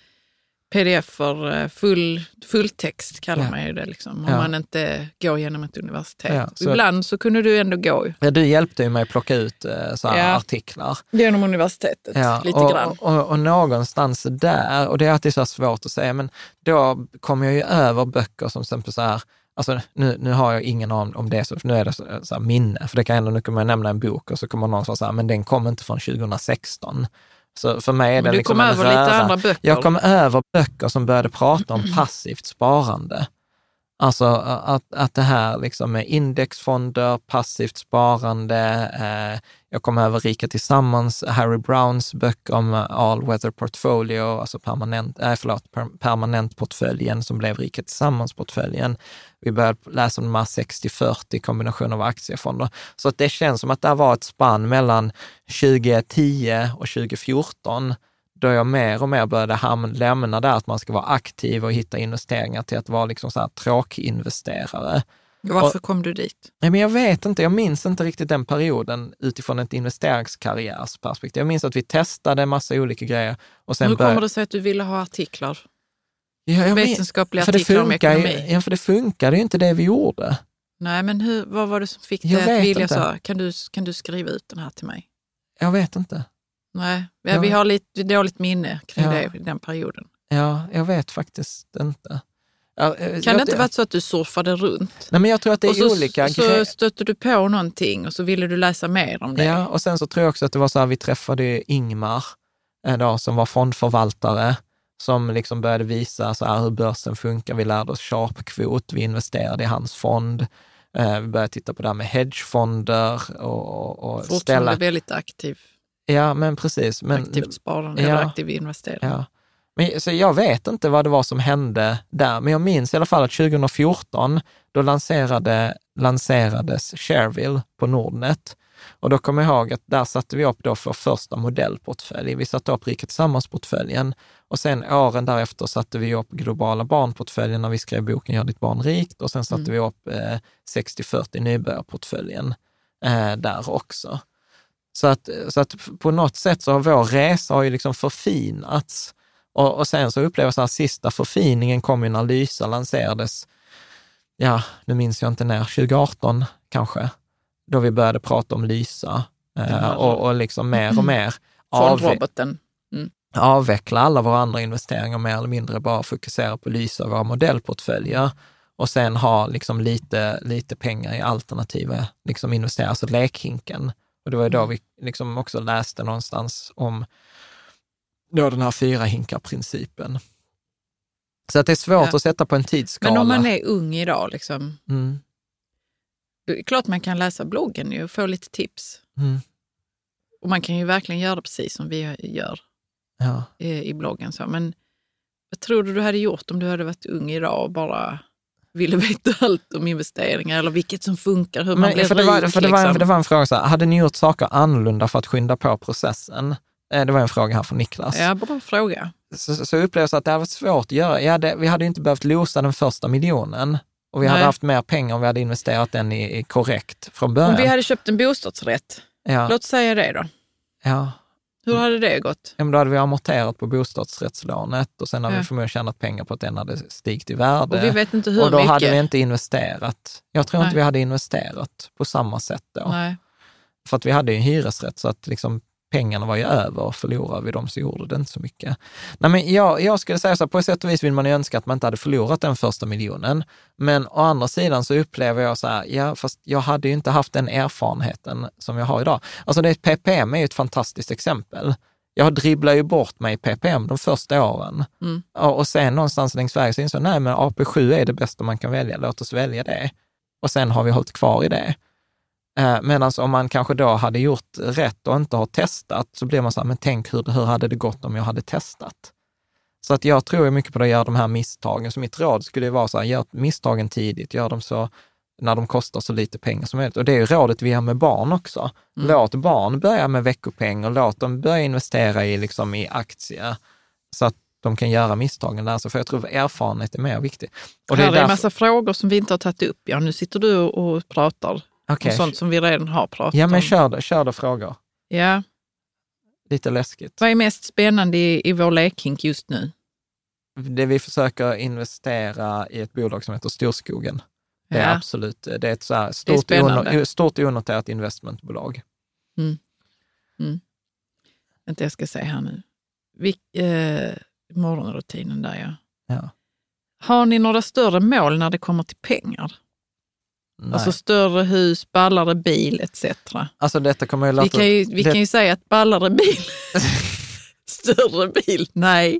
S5: pdf för fulltext, kallar man ju det. Liksom, om man inte går genom ett universitet.
S4: Ja, så
S5: ibland så kunde du ändå gå.
S4: Ja, du hjälpte ju mig att plocka ut så här artiklar.
S5: Genom universitetet, lite grann.
S4: Och någonstans där, och det är alltid så svårt att säga, men då kommer jag ju över böcker som exempel så här, alltså nu har jag ingen aning om det, så nu är det så här minne, för det kan ändå, nu kommer jag nämna en bok och så kommer någon säga så här, men den kom inte från 2016. Så för mig är det liksom en röra.
S5: Lite andra böcker.
S4: Jag kom över böcker som började prata om passivt sparande. Alltså att det här liksom med indexfonder, passivt sparande. Jag kom över Rika Tillsammans, Harry Browns böcker om All Weather Portfolio, alltså permanent portföljen som blev Rika Tillsammans-portföljen. Vi började läsa om de här 60-40 kombination av aktiefonder. Så att det känns som att det var ett spann mellan 2010 och 2014 då jag mer och mer började lämna där att man ska vara aktiv och hitta investeringar till att vara liksom så här tråkinvesterare.
S5: Varför kom du dit?
S4: Men jag vet inte, jag minns inte riktigt den perioden utifrån ett investeringskarriärsperspektiv. Jag minns att vi testade en massa olika grejer. Och sen
S5: hur kommer det sig att du ville ha artiklar?
S4: Ja,
S5: vetenskapliga artiklar om ekonomi?
S4: Ja, för det funkade ju inte det vi gjorde.
S5: Nej, men vad var det som fick dig att vilja så? Kan du skriva ut den här till mig?
S4: Jag vet inte.
S5: Nej, vi har lite dåligt minne kring det i den perioden.
S4: Ja, jag vet faktiskt inte.
S5: Kan det inte vara så att du surfade runt?
S4: Nej, men jag tror att det är olika
S5: grejer. Så stötte du på någonting och så ville du läsa mer om det.
S4: Ja, och sen så tror jag också att det var så här, vi träffade Ingmar då, som var fondförvaltare, som liksom började visa så här hur börsen funkar. Vi lärde oss Sharpe-kvot, vi investerade i hans fond. Vi började titta på det här med hedgefonder och
S5: fortfarande väldigt aktiv.
S4: Ja, men precis.
S5: Aktivt sparande eller aktiv investering.
S4: Ja. Men, så jag vet inte vad det var som hände där, men jag minns i alla fall att 2014 då lanserades Shareville på Nordnet. Och då kommer jag ihåg att där satte vi upp då för första modellportfölj. Vi satte upp Rika Tillsammans-portföljen och sen åren därefter satte vi upp globala barnportföljen när vi skrev boken Gör ditt barn rikt, och sen satte vi upp 60-40 nybörjarportföljen där också. Så att på något sätt så har vår resa har ju liksom förfinats. Och sen så upplever jag så här, sista förfiningen kom ju när Lysa lanserades, nu minns jag inte när, 2018 kanske, då vi började prata om Lysa och liksom mer och mer avveckla alla våra andra investeringar, mer eller mindre bara fokusera på Lysa, våra modellportföljer, och sen ha liksom lite pengar i alternativa liksom investeringar, alltså lekhinken. Och det var då vi liksom också läste någonstans om då den här 4-hinkar-principen. Så att det är svårt att sätta på en tidsskala.
S5: Men om man är ung idag, liksom, det är klart man kan läsa bloggen nu och få lite tips. Och man kan ju verkligen göra det precis som vi gör i bloggen. Så. Men vad tror du hade gjort om du hade varit ung idag och bara ville veta allt om investeringar eller vilket som funkar, hur man blir rik? Det
S4: var en fråga så här, hade ni gjort saker annorlunda för att skynda på processen? Det var en fråga här från Niklas.
S5: Ja, bara en fråga.
S4: Så upplevs att det har varit svårt att göra. Vi hade ju inte behövt losa den första miljonen. Och vi hade haft mer pengar om vi hade investerat den i korrekt från början.
S5: Om vi hade köpt en bostadsrätt, låt säga det då.
S4: Ja.
S5: Hur hade det gått?
S4: Ja, men då hade vi amorterat på bostadsrättslånet och sen hade vi förmodligen tjänat pengar på att den hade stigit i värde.
S5: Och vi vet inte hur mycket.
S4: Och då hade vi inte investerat. Jag tror inte vi hade investerat på samma sätt då.
S5: Nej.
S4: För att vi hade ju en hyresrätt, så att liksom pengarna var ju över, och förlorade vi dem så gjorde det inte så mycket. Nej, men jag skulle säga så här, på ett sätt och vis vill man ju önska att man inte hade förlorat den första miljonen. Men å andra sidan så upplever jag så här, fast jag hade ju inte haft den erfarenheten som jag har idag. Alltså PPM är ju ett fantastiskt exempel. Jag dribblar ju bort mig i PPM de första åren. Och sen någonstans längs vägen så insåg jag, nej men AP7 är det bästa man kan välja, låt oss välja det. Och sen har vi hållit kvar i det. Medan om man kanske då hade gjort rätt och inte har testat, så blir man så här, men tänk hur hade det gått om jag hade testat? Så att jag tror mycket på att göra de här misstagen. Så mitt råd skulle vara så här, gör misstagen tidigt, gör dem så när de kostar så lite pengar som möjligt. Och det är ju rådet vi har med barn också. Låt barn börja med veckopeng och låt dem börja investera i aktier så att de kan göra misstagen där. Så för jag tror att erfarenhet är mer viktigt. Och
S5: här är en massa frågor som vi inte har tagit upp. Ja, nu sitter du och pratar. Okay. Och sånt som vi redan har pratat om.
S4: Ja, men kör då frågor.
S5: Ja.
S4: Lite läskigt.
S5: Vad är mest spännande i vår lekhink just nu?
S4: Det vi försöker investera i ett bolag som heter Storskogen. Det är absolut, det är ett så här stort onoterat investmentbolag.
S5: Inte jag ska säga här nu. Morgonrutinen där,
S4: ja. Har
S5: ni några större mål när det kommer till pengar?
S4: Nej.
S5: Alltså större hus, ballare bil etc.
S4: Alltså detta kommer ju låta...
S5: Vi kan ju säga att ballare bil, större bil, nej.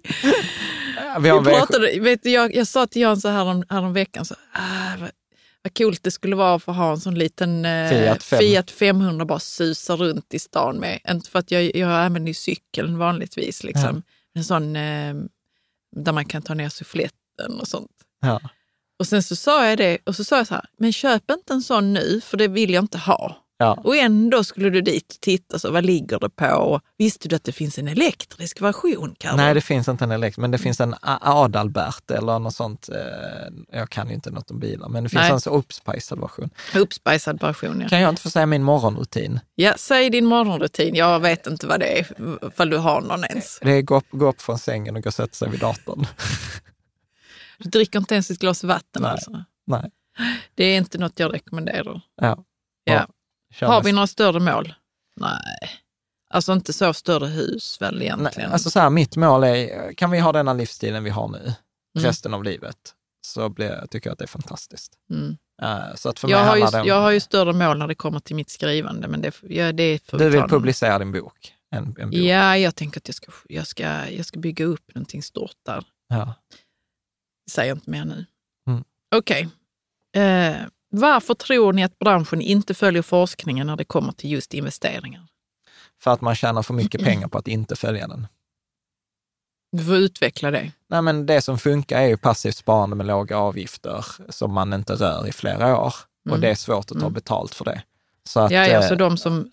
S5: Jag sa till Jan så här om veckan, så, vad coolt det skulle vara för att ha en sån liten Fiat 500 bara susar runt i stan med. Inte för att jag använder cykeln vanligtvis, liksom. En sån där man kan ta ner suffletten och sånt.
S4: Ja.
S5: Och sen så sa jag det, och så sa jag så här, men köp inte en sån nu, för det vill jag inte ha.
S4: Ja.
S5: Och ändå skulle du dit och titta, så vad ligger det på? Och visste du att det finns en elektrisk version, Karin?
S4: Nej, det finns inte en elektrisk, men det finns en Adalbert eller något sånt. Jag kan ju inte något om bilar, men det finns en så uppspejsad version.
S5: Uppspejsad version, ja.
S4: Kan jag inte få säga min morgonrutin?
S5: Ja, säg din morgonrutin. Jag vet inte vad det är, för du har någon ens.
S4: Det är gå upp från sängen och gå och sätta sig vid datorn.
S5: Du dricker inte ens ett glas vatten.
S4: Nej.
S5: Alltså?
S4: Nej.
S5: Det är inte något jag rekommenderar.
S4: Ja.
S5: Har vi några större mål? Nej. Alltså inte så större hus väl egentligen.
S4: Nej, alltså så här, mitt mål är, kan vi ha denna livsstilen vi har nu resten av livet, så tycker jag att det är fantastiskt. Så att för
S5: jag har ju större mål när det kommer till mitt skrivande, men det är för
S4: du vill publicera din bok? en bok?
S5: Ja, jag tänker att jag ska bygga upp någonting stort där.
S4: Ja.
S5: Säger inte mer nu.
S4: Mm.
S5: Okej. Varför tror ni att branschen inte följer forskningen när det kommer till just investeringar?
S4: För att man tjänar för mycket pengar på att inte följa den.
S5: Du får utveckla det.
S4: Nej, men det som funkar är ju passivt sparande med låga avgifter som man inte rör i flera år. Och det är svårt att ta betalt för det. Så att,
S5: så de som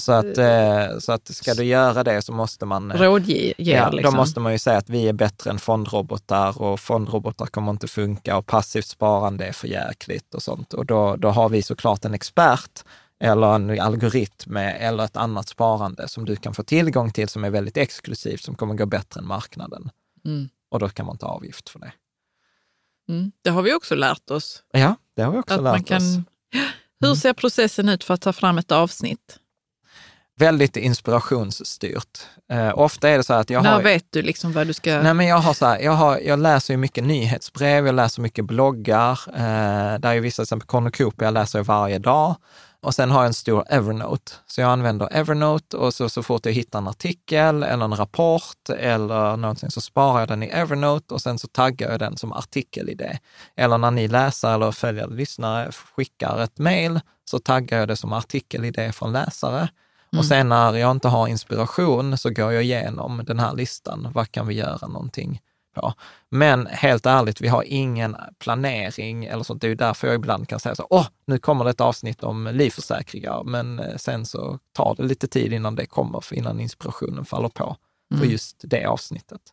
S4: så att ska du göra det så måste man
S5: rådger
S4: liksom. Då måste man ju säga att vi är bättre än fondrobotar och fondrobotar kommer inte funka och passivt sparande är för jäkligt och sånt. Och då har vi såklart en expert eller en algoritm eller ett annat sparande som du kan få tillgång till som är väldigt exklusivt som kommer gå bättre än marknaden. Och då kan man ta avgift för det.
S5: Det har vi också lärt oss.
S4: Ja, det har vi också lärt oss.
S5: Hur ser processen ut för att ta fram ett avsnitt?
S4: Väldigt inspirationsstyrt. Ofta är det så att
S5: När vet du liksom vad du ska...
S4: Nej, men jag läser ju mycket nyhetsbrev, jag läser mycket bloggar. Där är ju vissa, till exempel Cornucopia, jag läser varje dag. Och sen har jag en stor Evernote. Så jag använder Evernote och så fort jag hittar en artikel eller en rapport eller någonting så sparar jag den i Evernote och sen så taggar jag den som artikelidé. Eller när ni läsare eller följande lyssnare skickar ett mejl så taggar jag det som artikelidé från läsare. Och sen när jag inte har inspiration så går jag igenom den här listan. Vad kan vi göra någonting på? Men helt ärligt, vi har ingen planering eller sånt. Det är ju därför jag ibland kan säga så, nu kommer det ett avsnitt om livförsäkringar, men sen så tar det lite tid innan det kommer, för innan inspirationen faller på för just det avsnittet.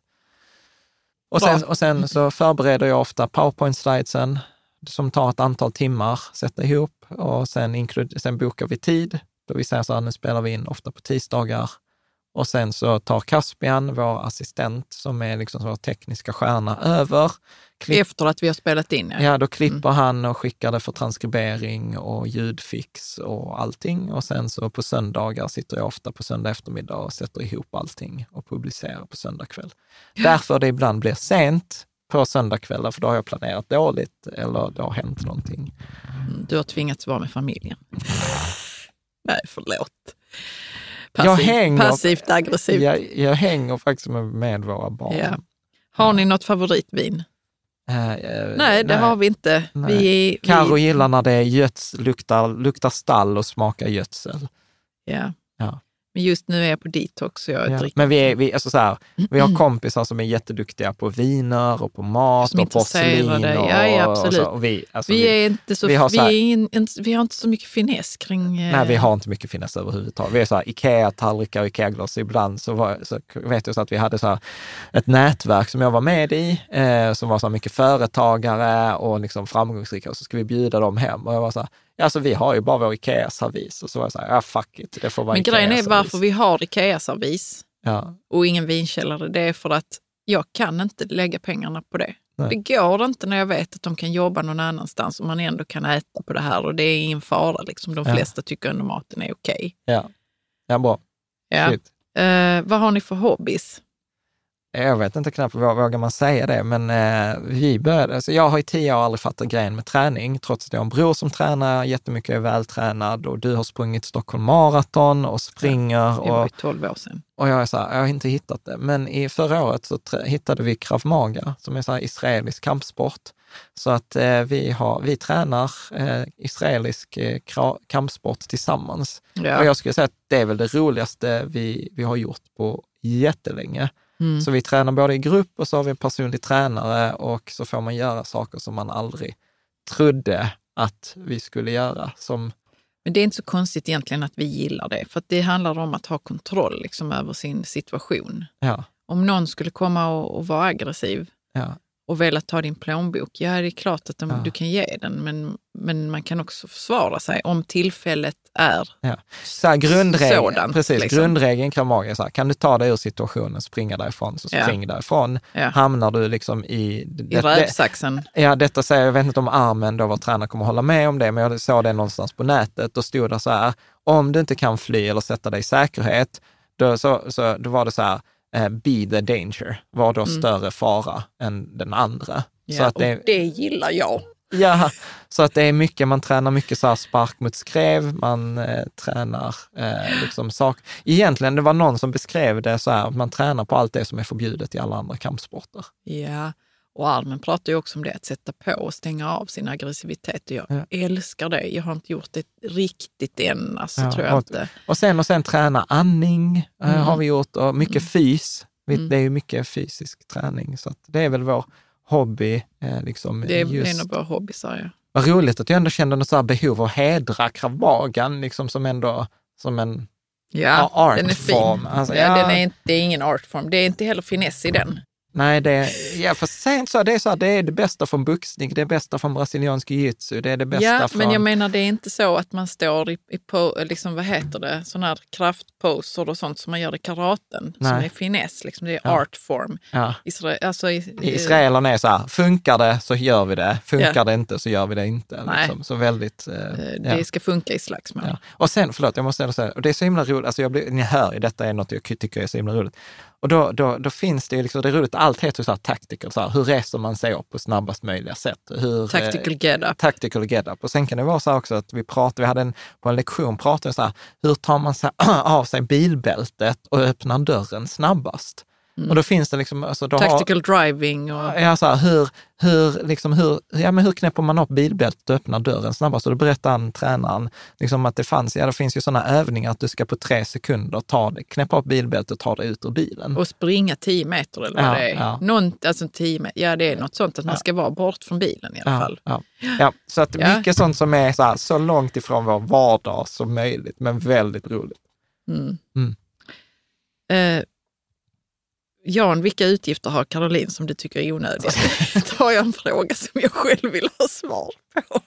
S4: Och sen så förbereder jag ofta PowerPoint-slidesen som tar ett antal timmar, sätta ihop och sen bokar vi tid. Då vi säger så här, nu spelar vi in ofta på tisdagar. Och sen så tar Caspian, vår assistent, som är liksom vår tekniska stjärna, över.
S5: Efter att vi har spelat in?
S4: Ja, då klipper han och skickar det för transkribering och ljudfix och allting. Och sen så på söndagar sitter jag ofta på söndag eftermiddag och sätter ihop allting och publicerar på söndag kväll. Därför det ibland blir sent på söndagkvällar, för då har jag planerat dåligt eller det har hänt någonting.
S5: Du har tvingats vara med familjen. Nej, förlåt. Passivt aggressivt.
S4: Jag hänger faktiskt med våra barn.
S5: Ja. Har ni något favoritvin? Nej, det har vi inte.
S4: Karo gillar när det luktar stall och smakar gödsel.
S5: Ja. Men just nu är jag på detox så jag dricker.
S4: Men vi har kompisar som är jätteduktiga på viner och på mat och porslin.
S5: Absolut. Vi har inte så mycket finess kring...
S4: Nej, vi har inte mycket finess överhuvudtaget. Vi är så här Ikea-tallrikar och Ikea-glas. Ibland så vet jag så att vi hade så här ett nätverk som jag var med i, som var så mycket företagare och liksom framgångsrika, och så ska vi bjuda dem hem. Och jag var så här, alltså vi har ju bara vår Ikea-servis. Och så var jag så här, fuck it, det får vara Ikea-servis.
S5: Men grejen är varför vi har Ikea-servis och ingen vinkällare, det är för att jag kan inte lägga pengarna på det. Nej. Det går inte när jag vet att de kan jobba någon annanstans och man ändå kan äta på det här och det är ingen fara. Liksom. De flesta tycker ändå maten är okej.
S4: Ja, bra.
S5: Ja. Vad har ni för hobbies?
S4: Jag vet inte knappt vågar man säga det, men vi började, alltså jag har i 10 år aldrig fattat grejen med träning, trots att jag har en bror som tränar jättemycket, är vältränad, och du har sprungit Stockholm Marathon och springer.
S5: Det var 12 år sedan.
S4: Och jag är så här, jag har inte hittat det. Men i förra året så hittade vi Krav Maga, som är så här israelisk kampsport. Så att vi tränar israelisk kampsport tillsammans. Ja. Och jag skulle säga att det är väl det roligaste vi har gjort på jättelänge. Så vi tränar både i grupp och så har vi en personlig tränare, och så får man göra saker som man aldrig trodde att vi skulle göra.
S5: Men det är inte så konstigt egentligen att vi gillar det, för att det handlar om att ha kontroll liksom över sin situation.
S4: Ja.
S5: Om någon skulle komma och vara aggressiv och vilja ta din plånbok, det är klart att du kan ge den, men man kan också försvara sig om tillfället är
S4: så här,
S5: sådant.
S4: Precis,
S5: liksom.
S4: Grundregeln kan vara så här, kan du ta dig ur situationen, springa därifrån, så spring därifrån. Ja. Hamnar du liksom i
S5: rävsaxen.
S4: Detta säger jag vet inte om Armen, då vår tränare, kommer hålla med om det, men jag såg det någonstans på nätet, då stod det så här, om du inte kan fly eller sätta dig i säkerhet, då var det så här, be the danger, var då större fara än den andra.
S5: Ja,
S4: så att
S5: det gillar jag.
S4: Ja, så att det är mycket, man tränar mycket så här spark mot skrev, man tränar liksom sak. Egentligen, det var någon som beskrev det så här, att man tränar på allt det som är förbjudet i alla andra kampsporter.
S5: Ja, och Armen pratar ju också om det, att sätta på och stänga av sin aggressivitet. Jag älskar det. Jag har inte gjort det riktigt än, alltså, tror jag inte.
S4: Och sen träna andning har vi gjort, och mycket fys. Det är ju mycket fysisk träning, så att det är väl vår hobby. Liksom,
S5: det är en av våra hobbysar, ja.
S4: Vad roligt att jag ändå kände något så här behov av att hedra Krav Magan, liksom som en artform. Alltså,
S5: det är ingen artform. Det är inte heller finess i den.
S4: Nej, för sent så det är det bästa från boxning, det är det bästa från brasiliansk jiu-jitsu, det är det bästa från...
S5: men jag menar, det är inte så att man står på liksom, vad heter det, sådana här kraftposer och sånt som man gör i karaten, som är finess, liksom, det är artform. Ja.
S4: Israelerna är så här, funkar det så gör vi det, funkar det inte så gör vi det inte. Liksom. Så väldigt...
S5: det ska funka i slagsmål.
S4: Ja. Och sen, jag måste säga, och det är så himla roligt, alltså ni hör i detta är något jag tycker är så himla roligt. Och då finns det liksom, det är roligt, allt heter så här tactical, så här, hur reser man sig upp på snabbast möjliga sätt? Tactical get up. Och sen kan det vara så också att vi hade på en lektion pratade så här, hur tar man sig av sig bilbältet och öppnar dörren snabbast? Och då finns det liksom... Alltså,
S5: tactical driving och...
S4: Ja, så här, hur knäpper man upp bilbältet och öppnar dörren snabbast? Och då berättar tränaren liksom att det finns ju sådana övningar att du ska på 3 sekunder knäppa upp bilbältet och ta dig ut ur bilen.
S5: Och springa 10 meter eller vad det är. Ja. 10 meter, det är något sånt att man ska vara bort från bilen i alla fall.
S4: Ja, så att mycket sånt som är så långt ifrån vår vardag som möjligt, men väldigt roligt.
S5: Jan, vilka utgifter har Caroline som du tycker är onödiga? Det har jag en fråga som jag själv vill ha svar på.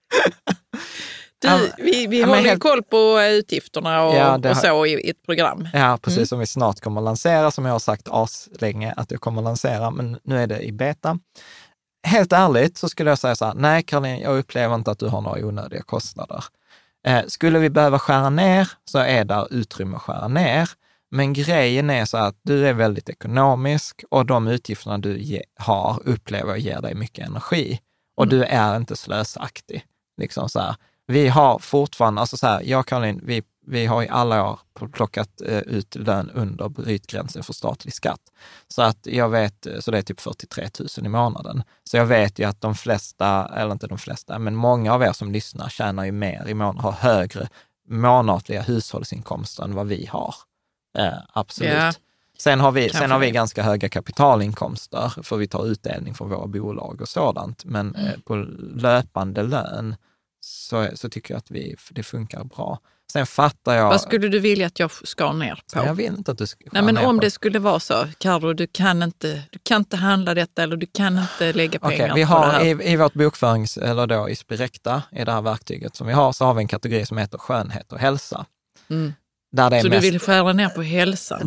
S5: Vi håller koll på utgifterna och så i ett program.
S4: Ja, precis, som vi snart kommer att lansera, som jag har sagt länge att jag kommer att lansera, men nu är det i beta. Helt ärligt så skulle jag säga så här, nej Caroline, jag upplever inte att du har några onödiga kostnader. Skulle vi behöva skära ner så är där utrymme att skära ner. Men grejen är så att du är väldigt ekonomisk och de utgifterna du har upplever och ger dig mycket energi. Och du är inte slösaktig. Liksom så här. Vi har fortfarande, alltså så här, jag och Caroline, vi har i alla år plockat ut lön under brytgränsen för statlig skatt. Så att jag vet, så det är typ 43 000 i månaden. Så jag vet ju att de flesta, eller inte de flesta, men många av er som lyssnar tjänar ju mer i månaden, har högre månatliga hushållsinkomster än vad vi har. Absolut. Yeah. Sen har vi ganska höga kapitalinkomster, för vi tar utdelning från våra bolag och sådant. Men på löpande lön så tycker jag att det funkar bra. Sen fattar jag...
S5: Vad skulle du vilja att jag ska ner på?
S4: Jag vill inte att du ska
S5: Nej, men om det skulle vara så, Karo, du kan inte handla detta, eller du kan inte lägga pengar
S4: vi
S5: på
S4: har
S5: det här.
S4: I vårt bokförings, eller då i Spirecta, i det här verktyget som vi har, så har vi en kategori som heter skönhet och hälsa. Där det är
S5: så du vill skära ner på hälsan?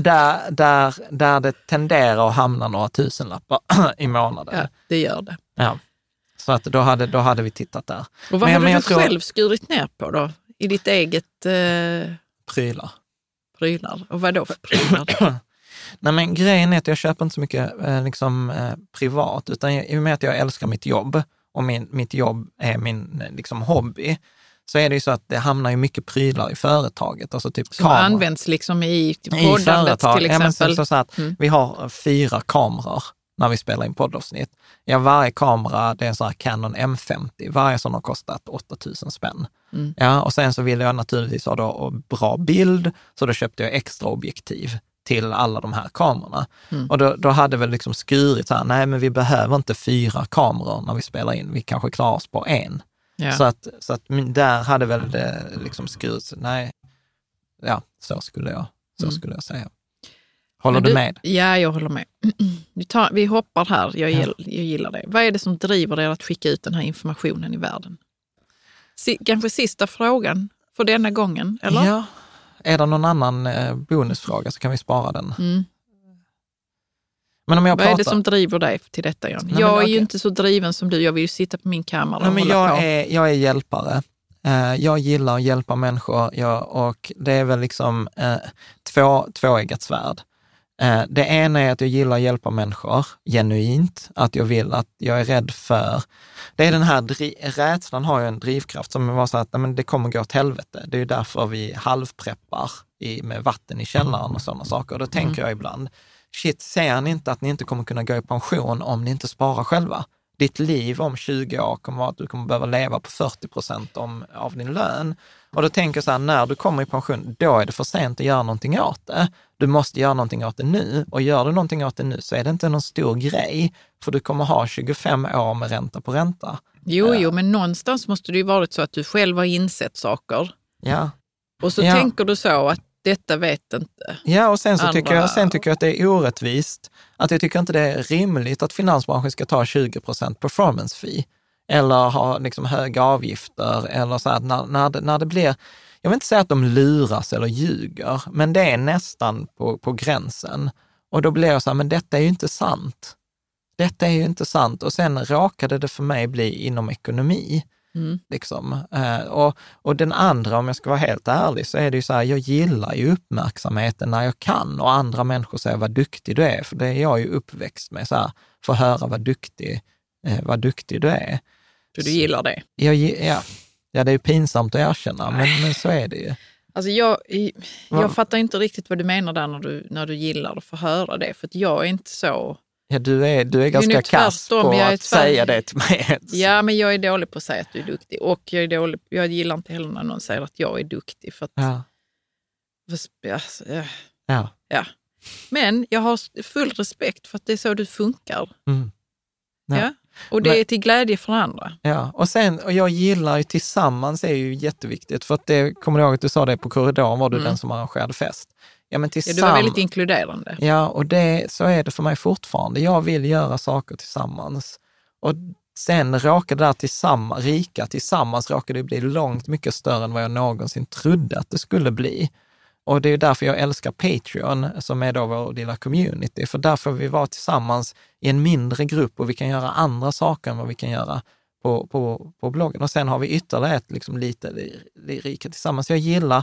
S4: Där det tenderar att hamna några tusenlappar i månaden.
S5: Ja, det gör det.
S4: Ja. Så att då hade vi tittat där.
S5: Och vad hade du själv skurit ner på då? I ditt eget...
S4: Prylar.
S5: Och vad då för prylar?
S4: Nej, men grejen är att jag köper inte så mycket privat, utan i och med att jag älskar mitt jobb och mitt jobb är min hobby, så är det ju så att det hamnar ju mycket prylar i företaget. Alltså typ
S5: som kameror. Används liksom i poddandet till exempel.
S4: Så att vi har 4 kameror när vi spelar in poddavsnitt. Ja, varje kamera, det är en sån här Canon M50. Varje sån har kostat 8 000 spänn. Ja, och sen så ville jag naturligtvis ha då bra bild, så då köpte jag extra objektiv till alla de här kamerorna. Och då hade väl liksom skurit så här, nej men vi behöver inte 4 kameror när vi spelar in. Vi kanske klarar oss på 1. Ja. Så att där hade väl det liksom skurit, nej, ja, så skulle jag säga. Håller du med?
S5: Ja, jag håller med. Vi hoppar här, jag gillar det. Vad är det som driver er att skicka ut den här informationen i världen? Kanske sista frågan för denna gången, eller?
S4: Ja, är det någon annan bonusfråga så kan vi spara den. Men om jag
S5: Vad är det som driver dig till detta, Jan? Jag är ju inte så driven som du. Jag vill ju sitta på min kammare och hålla på.
S4: Jag är hjälpare. Jag gillar att hjälpa människor och det är väl liksom tvåeggat svärd. Det ena är att jag gillar att hjälpa människor genuint, att jag vill att jag är rädd för. Det är den här rädslan har ju en drivkraft som var så att men det kommer gå åt helvete. Det är ju därför vi halvpreppar med vatten i källaren och sådana saker. Och då tänker jag ibland, shit, ser ni inte att ni inte kommer kunna gå i pension om ni inte sparar själva? Ditt liv om 20 år kommer vara att du kommer behöva leva på 40% av din lön. Och då tänker jag så här, när du kommer i pension, då är det för sent att göra någonting åt det. Du måste göra någonting åt det nu. Och gör du någonting åt det nu så är det inte någon stor grej. För du kommer ha 25 år med ränta på ränta.
S5: Jo, men någonstans måste det ju varit så att du själv har insett saker.
S4: Ja.
S5: Och så tänker du så att detta vet inte.
S4: Ja, och sen tycker jag att det är orättvist. Att jag tycker inte det är rimligt att finansbranschen ska ta 20% performance fee. Eller ha liksom höga avgifter. Eller så att när det blir, jag vill inte säga att de luras eller ljuger, men det är nästan på gränsen. Och då blir jag så här, men detta är ju inte sant. Detta är ju inte sant. Och sen råkade det för mig bli inom ekonomi. Liksom. Och den andra, om jag ska vara helt ärlig, så är det ju så här, jag gillar ju uppmärksamheten när jag kan och andra människor säger vad duktig du är, för det är jag ju uppväxt med, så här, för att höra vad duktig du är.
S5: Så du gillar det?
S4: Ja, det är ju pinsamt att erkänna, men så är det ju.
S5: Alltså jag fattar inte riktigt vad du menar där när du gillar att få höra det, för att jag är inte så...
S4: Ja, du är ganska kass på att säga det till mig.
S5: Ja, men jag är dålig på att säga att du är duktig. Och jag gillar inte heller när någon säger att jag är duktig. För att, ja. Men jag har full respekt för att det är så du funkar. Ja. Och det är till glädje för andra.
S4: Ja, och jag gillar ju tillsammans är ju jätteviktigt. För att det, kommer du ihåg att du sa det på korridoren, var du den som arrangerade fest? Ja, men
S5: du var väldigt inkluderande.
S4: Ja, och så är det för mig fortfarande. Jag vill göra saker tillsammans. Och sen råkade det rika tillsammans råkade det bli långt mycket större än vad jag någonsin trodde att det skulle bli. Och det är därför jag älskar Patreon, som är då vår lilla community. För där får vi vara tillsammans i en mindre grupp och vi kan göra andra saker än vad vi kan göra på bloggen. Och sen har vi ytterligare ett liksom lite rika tillsammans. Jag gillar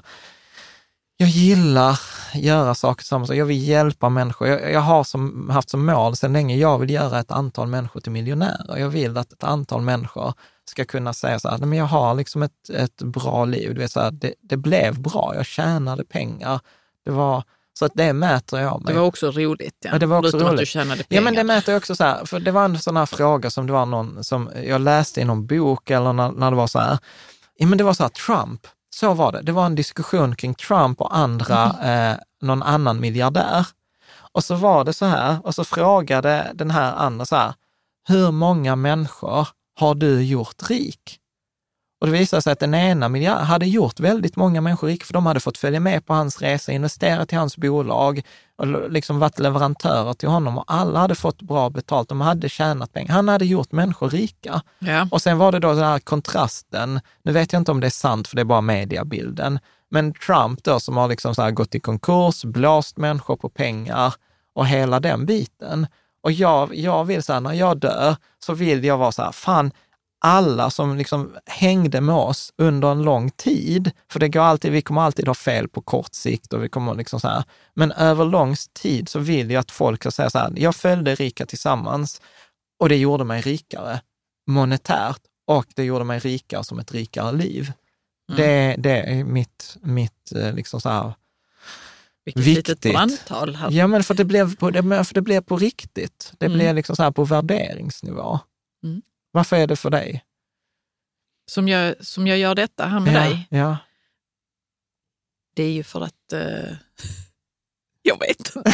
S4: göra saker tillsammans och jag vill hjälpa människor. Jag har haft som mål sedan länge, jag vill göra ett antal människor till miljonärer. Jag vill att ett antal människor ska kunna säga så här, men jag har liksom ett bra liv. Du vet, så här, det blev bra, jag tjänade pengar. Så att det mäter jag mig.
S5: Det var också roligt. Ja,
S4: det var också roligt.
S5: Att du tjänade pengar.
S4: Ja, men det mäter jag också så här, för det var en sån här fråga som det var någon som jag läste i någon bok eller när det var så här. Ja, men det var så här, Trump. Så var det. Det var en diskussion kring Trump och någon annan miljardär. Och så var det så här, och så frågade den här andra så här, hur många människor har du gjort rik? Och det visade sig att den ena miljardären hade gjort väldigt många människor rik, för de hade fått följa med på hans resa, investerat i hans bolag och liksom varit leverantörer till honom, och alla hade fått bra betalt, de hade tjänat pengar. Han hade gjort människor rika. Ja. Och sen var det då den här kontrasten, nu vet jag inte om det är sant för det är bara mediabilden, men Trump då som har liksom så här gått i konkurs, blåst människor på pengar och hela den biten. Och jag vill så här, när jag dör så vill jag vara så här, fan, alla som liksom hängde med oss under en lång tid, för vi kommer alltid ha fel på kort sikt och vi kommer liksom så här, men över lång tid så vill jag att folk ska säga så här, jag följde rika tillsammans och det gjorde mig rikare monetärt och det gjorde mig rikare som ett rikare liv. Det är mitt liksom så här
S5: viktigt. Litet brandtal här.
S4: Ja, men för det blev på riktigt. Det blev liksom så här på värderingsnivå. Varför är det för dig?
S5: Som jag gör detta här med dig?
S4: Ja.
S5: Det är ju för att... jag vet inte.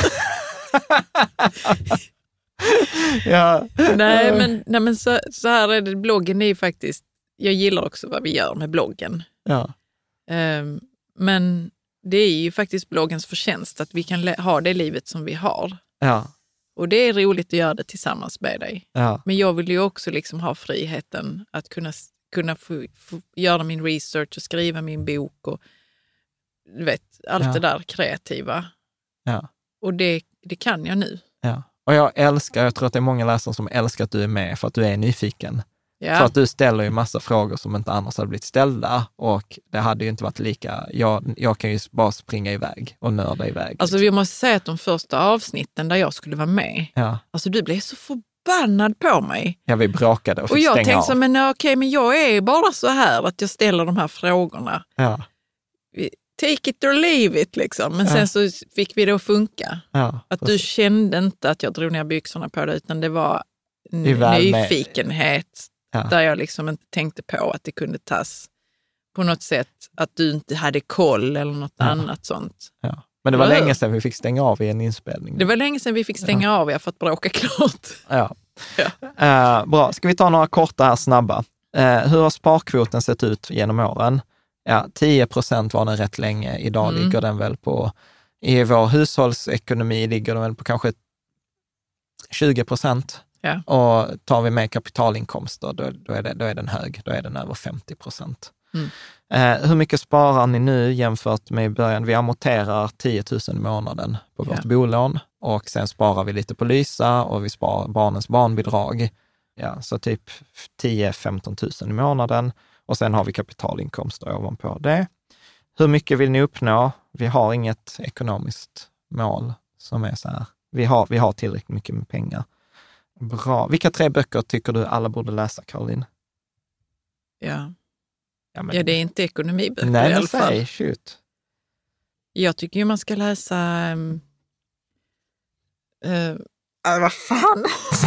S4: Ja.
S5: Nej, men så här är det. Bloggen är ju faktiskt... Jag gillar också vad vi gör med bloggen.
S4: Ja.
S5: Men det är ju faktiskt bloggens förtjänst att vi kan ha det livet som vi har.
S4: Ja.
S5: Och det är roligt att göra det tillsammans med dig. Ja. Men jag vill ju också liksom ha friheten att kunna få göra min research och skriva min bok och du vet, allt det där kreativa.
S4: Ja.
S5: Och det kan jag nu.
S4: Ja. Och jag tror att det är många läsare som älskar att du är med för att du är nyfiken.
S5: Ja.
S4: För att du ställer ju massa frågor som inte annars hade blivit ställda och det hade ju inte varit lika, jag kan ju bara springa iväg och nörda iväg.
S5: Alltså vi måste säga att de första avsnitten där jag skulle vara med, alltså du blev så förbannad på mig.
S4: Ja, vi bråkade och fick
S5: jag
S4: stänga
S5: tänkte
S4: av.
S5: så, men jag är bara så här att jag ställer de här frågorna.
S4: Ja.
S5: Take it or leave it liksom. Men sen så fick vi det att funka.
S4: Ja,
S5: att du kände inte att jag drog ner byxorna på det, utan det var nyfikenhet där jag liksom inte tänkte på att det kunde tas på något sätt, att du inte hade koll eller något annat sånt.
S4: Ja. Men det var länge sedan vi fick stänga av i en inspelning.
S5: Det var länge sedan vi fick stänga av för att bråka klart.
S4: Bra, ska vi ta några korta här snabba. Hur har sparkvoten sett ut genom åren? 10% var den rätt länge. Idag ligger den väl på, i vår hushållsekonomi ligger den väl på kanske 20%. Ja. Och tar vi med kapitalinkomster, då är den hög. Då är den över 50%. Hur mycket sparar ni nu jämfört med i början? Vi amorterar 10 000 i månaden på vårt bolån och sen sparar vi lite på Lysa och vi sparar barnens barnbidrag. Ja, så typ 10-15 000 i månaden och sen har vi kapitalinkomster ovanpå det. Hur mycket vill ni uppnå? Vi har inget ekonomiskt mål som är så här. Vi har tillräckligt mycket med pengar. Bra. Vilka 3 böcker tycker du alla borde läsa, Caroline?
S5: Ja, det är inte ekonomiböcker
S4: i
S5: alla fall.
S4: Nej, shoot.
S5: Jag tycker ju man ska läsa... vad fan?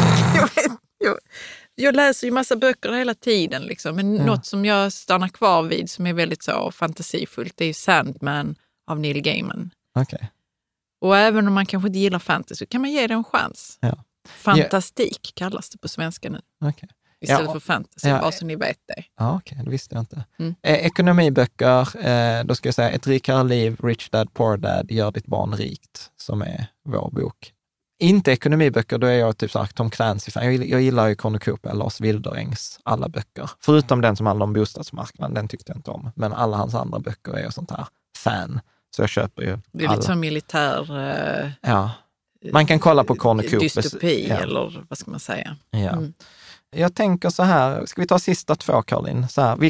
S5: Jag läser ju massa böcker hela tiden. Liksom. Men något som jag stannar kvar vid som är väldigt så fantasifullt, det är Sandman av Neil Gaiman.
S4: Okay.
S5: Och även om man kanske inte gillar fantasy kan man ge det en chans. Ja. Fantastik kallas det på svenska nu.
S4: Okay.
S5: Istället för fantasy, bara så ni vet det.
S4: Ja, okej, det visste jag inte. Ekonomiböcker, då ska jag säga Ett rikare liv, Rich Dad, Poor Dad, Gör ditt barn rikt, som är vår bok. Inte ekonomiböcker, då är jag typ så Tom Clancy-fan. Jag gillar ju Cornucopia, Lars Wilderängs alla böcker. Förutom den som handlar om bostadsmarknaden, den tyckte jag inte om. Men alla hans andra böcker är jag sånt här fan. Så jag köper ju
S5: det är
S4: alla.
S5: Lite som militär...
S4: Man kan kolla på Cornucopia.
S5: Dystopi, eller vad ska man säga?
S4: Ja. Jag tänker så här, ska vi ta sista 2, Caroline? Så här,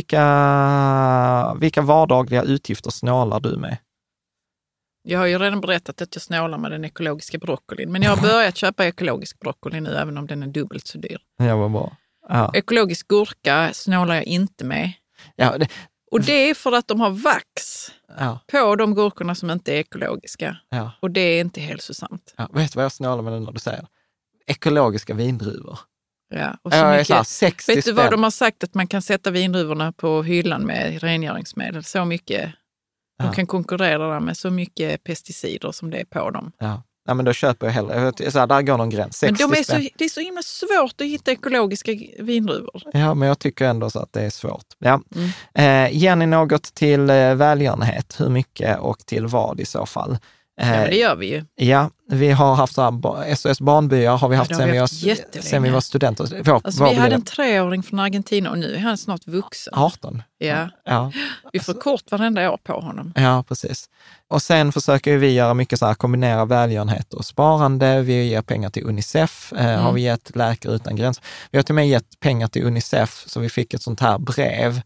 S4: vilka vardagliga utgifter snålar du med?
S5: Jag har ju redan berättat att jag snålar med den ekologiska broccolin. Men jag har börjat köpa ekologisk broccoli nu, även om den är dubbelt så dyr.
S4: Ja, vad bra. Ja.
S5: Ekologisk gurka snålar jag inte med.
S4: Ja,
S5: och det är för att de har vax på de gurkorna som inte är ekologiska. Ja. Och det är inte hälsosamt.
S4: Ja, vet du vad jag snålar med när du säger? Ekologiska vindruvor.
S5: Ja, och så mycket,
S4: 60
S5: vet du vad de har sagt? Att man kan sätta vindruvorna på hyllan med rengöringsmedel. Så mycket. De kan konkurrera med så mycket pesticider som det är på dem.
S4: Ja, men då köper jag hellre. Så här, där går någon gräns.
S5: Men det är så himla svårt att hitta ekologiska vindruvor.
S4: Ja, men jag tycker ändå så att det är svårt. Ja. Ger ni något till välgörenhet? Hur mycket och till vad i så fall?
S5: Ja, men det gör vi ju.
S4: Ja, vi har haft så här, SOS barnbyar har vi haft sen vi var studenter.
S5: Vi hade en 3-åring från Argentina och nu är han snart vuxen.
S4: 18.
S5: Ja. Vi får kort varenda år på honom.
S4: Ja, precis. Och sen försöker vi göra mycket så här, kombinera välgörenhet och sparande. Vi ger pengar till UNICEF, har vi gett Läkare utan gränser. Vi har till och med gett pengar till UNICEF, så vi fick ett sånt här brev.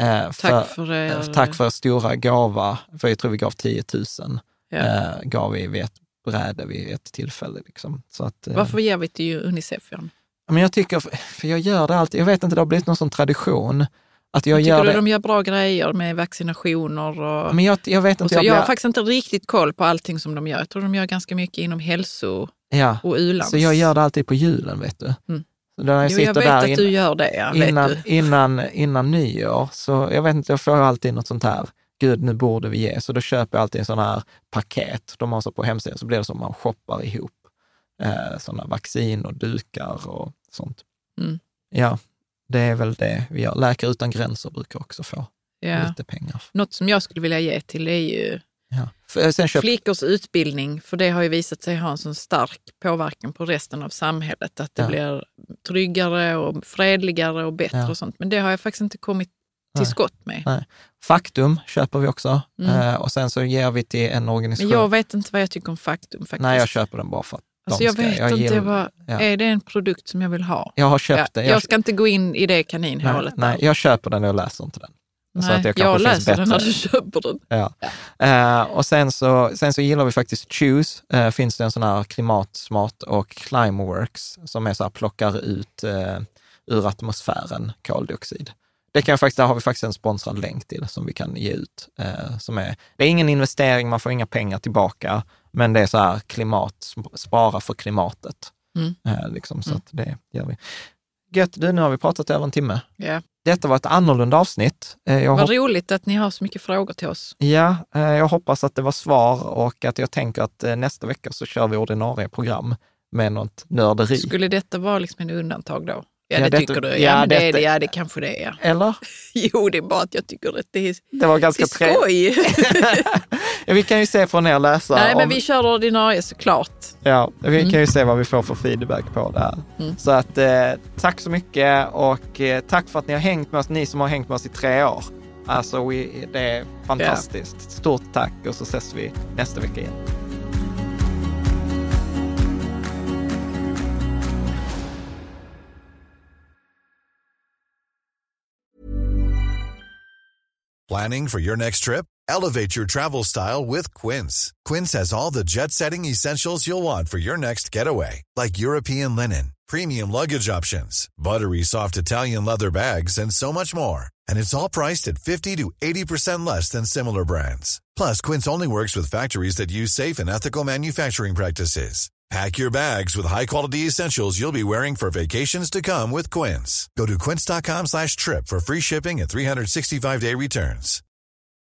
S4: Tack för stora gåva, för jag tror vi gav 10 000. Gav vi vid ett bräde vid ett tillfälle. Liksom. Så att,
S5: varför ger vi till UNICEF, Jan?
S4: Men jag tycker, för jag gör det alltid, jag vet inte, det har blivit någon sån tradition. Att jag
S5: tycker
S4: gör
S5: du de gör bra grejer med vaccinationer? Och,
S4: men jag vet inte.
S5: Jag har faktiskt inte riktigt koll på allting som de gör. Jag tror de gör ganska mycket inom hälso och u-lands.
S4: Så jag gör det alltid på julen, vet du.
S5: Jag vet att du gör det.
S4: Innan nyår, så jag vet inte, jag får alltid något sånt här. Gud, nu borde vi ge. Så då köper jag alltid en sån här paket. De har så på hemsidan, så blir det som man shoppar ihop. Sådana vaccin och dukar och sånt. Ja, det är väl det vi gör. Läkare utan gränser brukar också få lite pengar.
S5: Något som jag skulle vilja ge till är ju flickors utbildning. För det har ju visat sig ha en sån stark påverkan på resten av samhället. Att det blir tryggare och fredligare och bättre och sånt. Men det har jag faktiskt inte kommit till skott med.
S4: Nej. Faktum köper vi också. Och sen så ger vi till en organisation.
S5: Men jag vet inte vad jag tycker om Faktum faktiskt.
S4: Nej, jag köper den bara för att
S5: Alltså jag vet inte, är det en produkt som jag vill ha?
S4: Jag har köpt den.
S5: Jag ska inte gå in i det kaninhålet.
S4: Nej, jag köper den och jag läser inte den.
S5: Nej,
S4: så att
S5: jag läser den när du köper den.
S4: Ja. Och sen så gillar vi faktiskt Choose. Finns det en sån här klimatsmart och Climeworks som är så här, plockar ut ur atmosfären koldioxid. Där har vi faktiskt en sponsrad länk till som vi kan ge ut. Det är ingen investering, man får inga pengar tillbaka, men det är så här spara för klimatet. Så att det gör vi. Gött, nu har vi pratat över en timme.
S5: Yeah.
S4: Detta var ett annorlunda avsnitt.
S5: Vad roligt att ni har så mycket frågor till oss.
S4: Ja, jag hoppas att det var svar och att jag tänker att nästa vecka så kör vi ordinarie program med något nörderi.
S5: Skulle detta vara liksom en undantag då? Ja, det tycker du. Det kanske det är.
S4: Eller?
S5: Jo, det är bara att jag tycker att
S4: det var ganska
S5: skoj.
S4: Vi kan ju se från er läsare.
S5: Nej, men vi kör ordinarie såklart.
S4: Ja, vi kan ju se vad vi får för feedback på det här. Så att tack så mycket och tack för att ni har hängt med oss, ni som har hängt med oss i 3 år. Alltså, det är fantastiskt. Yeah. Stort tack och så ses vi nästa vecka igen.
S6: Planning for your next trip? Elevate your travel style with Quince. Quince has all the jet-setting essentials you'll want for your next getaway, like European linen, premium luggage options, buttery soft Italian leather bags, and so much more. And it's all priced at 50 to 80% less than similar brands. Plus, Quince only works with factories that use safe and ethical manufacturing practices. Pack your bags with high-quality essentials you'll be wearing for vacations to come with Quince. Go to quince.com/trip for free shipping and 365-day returns.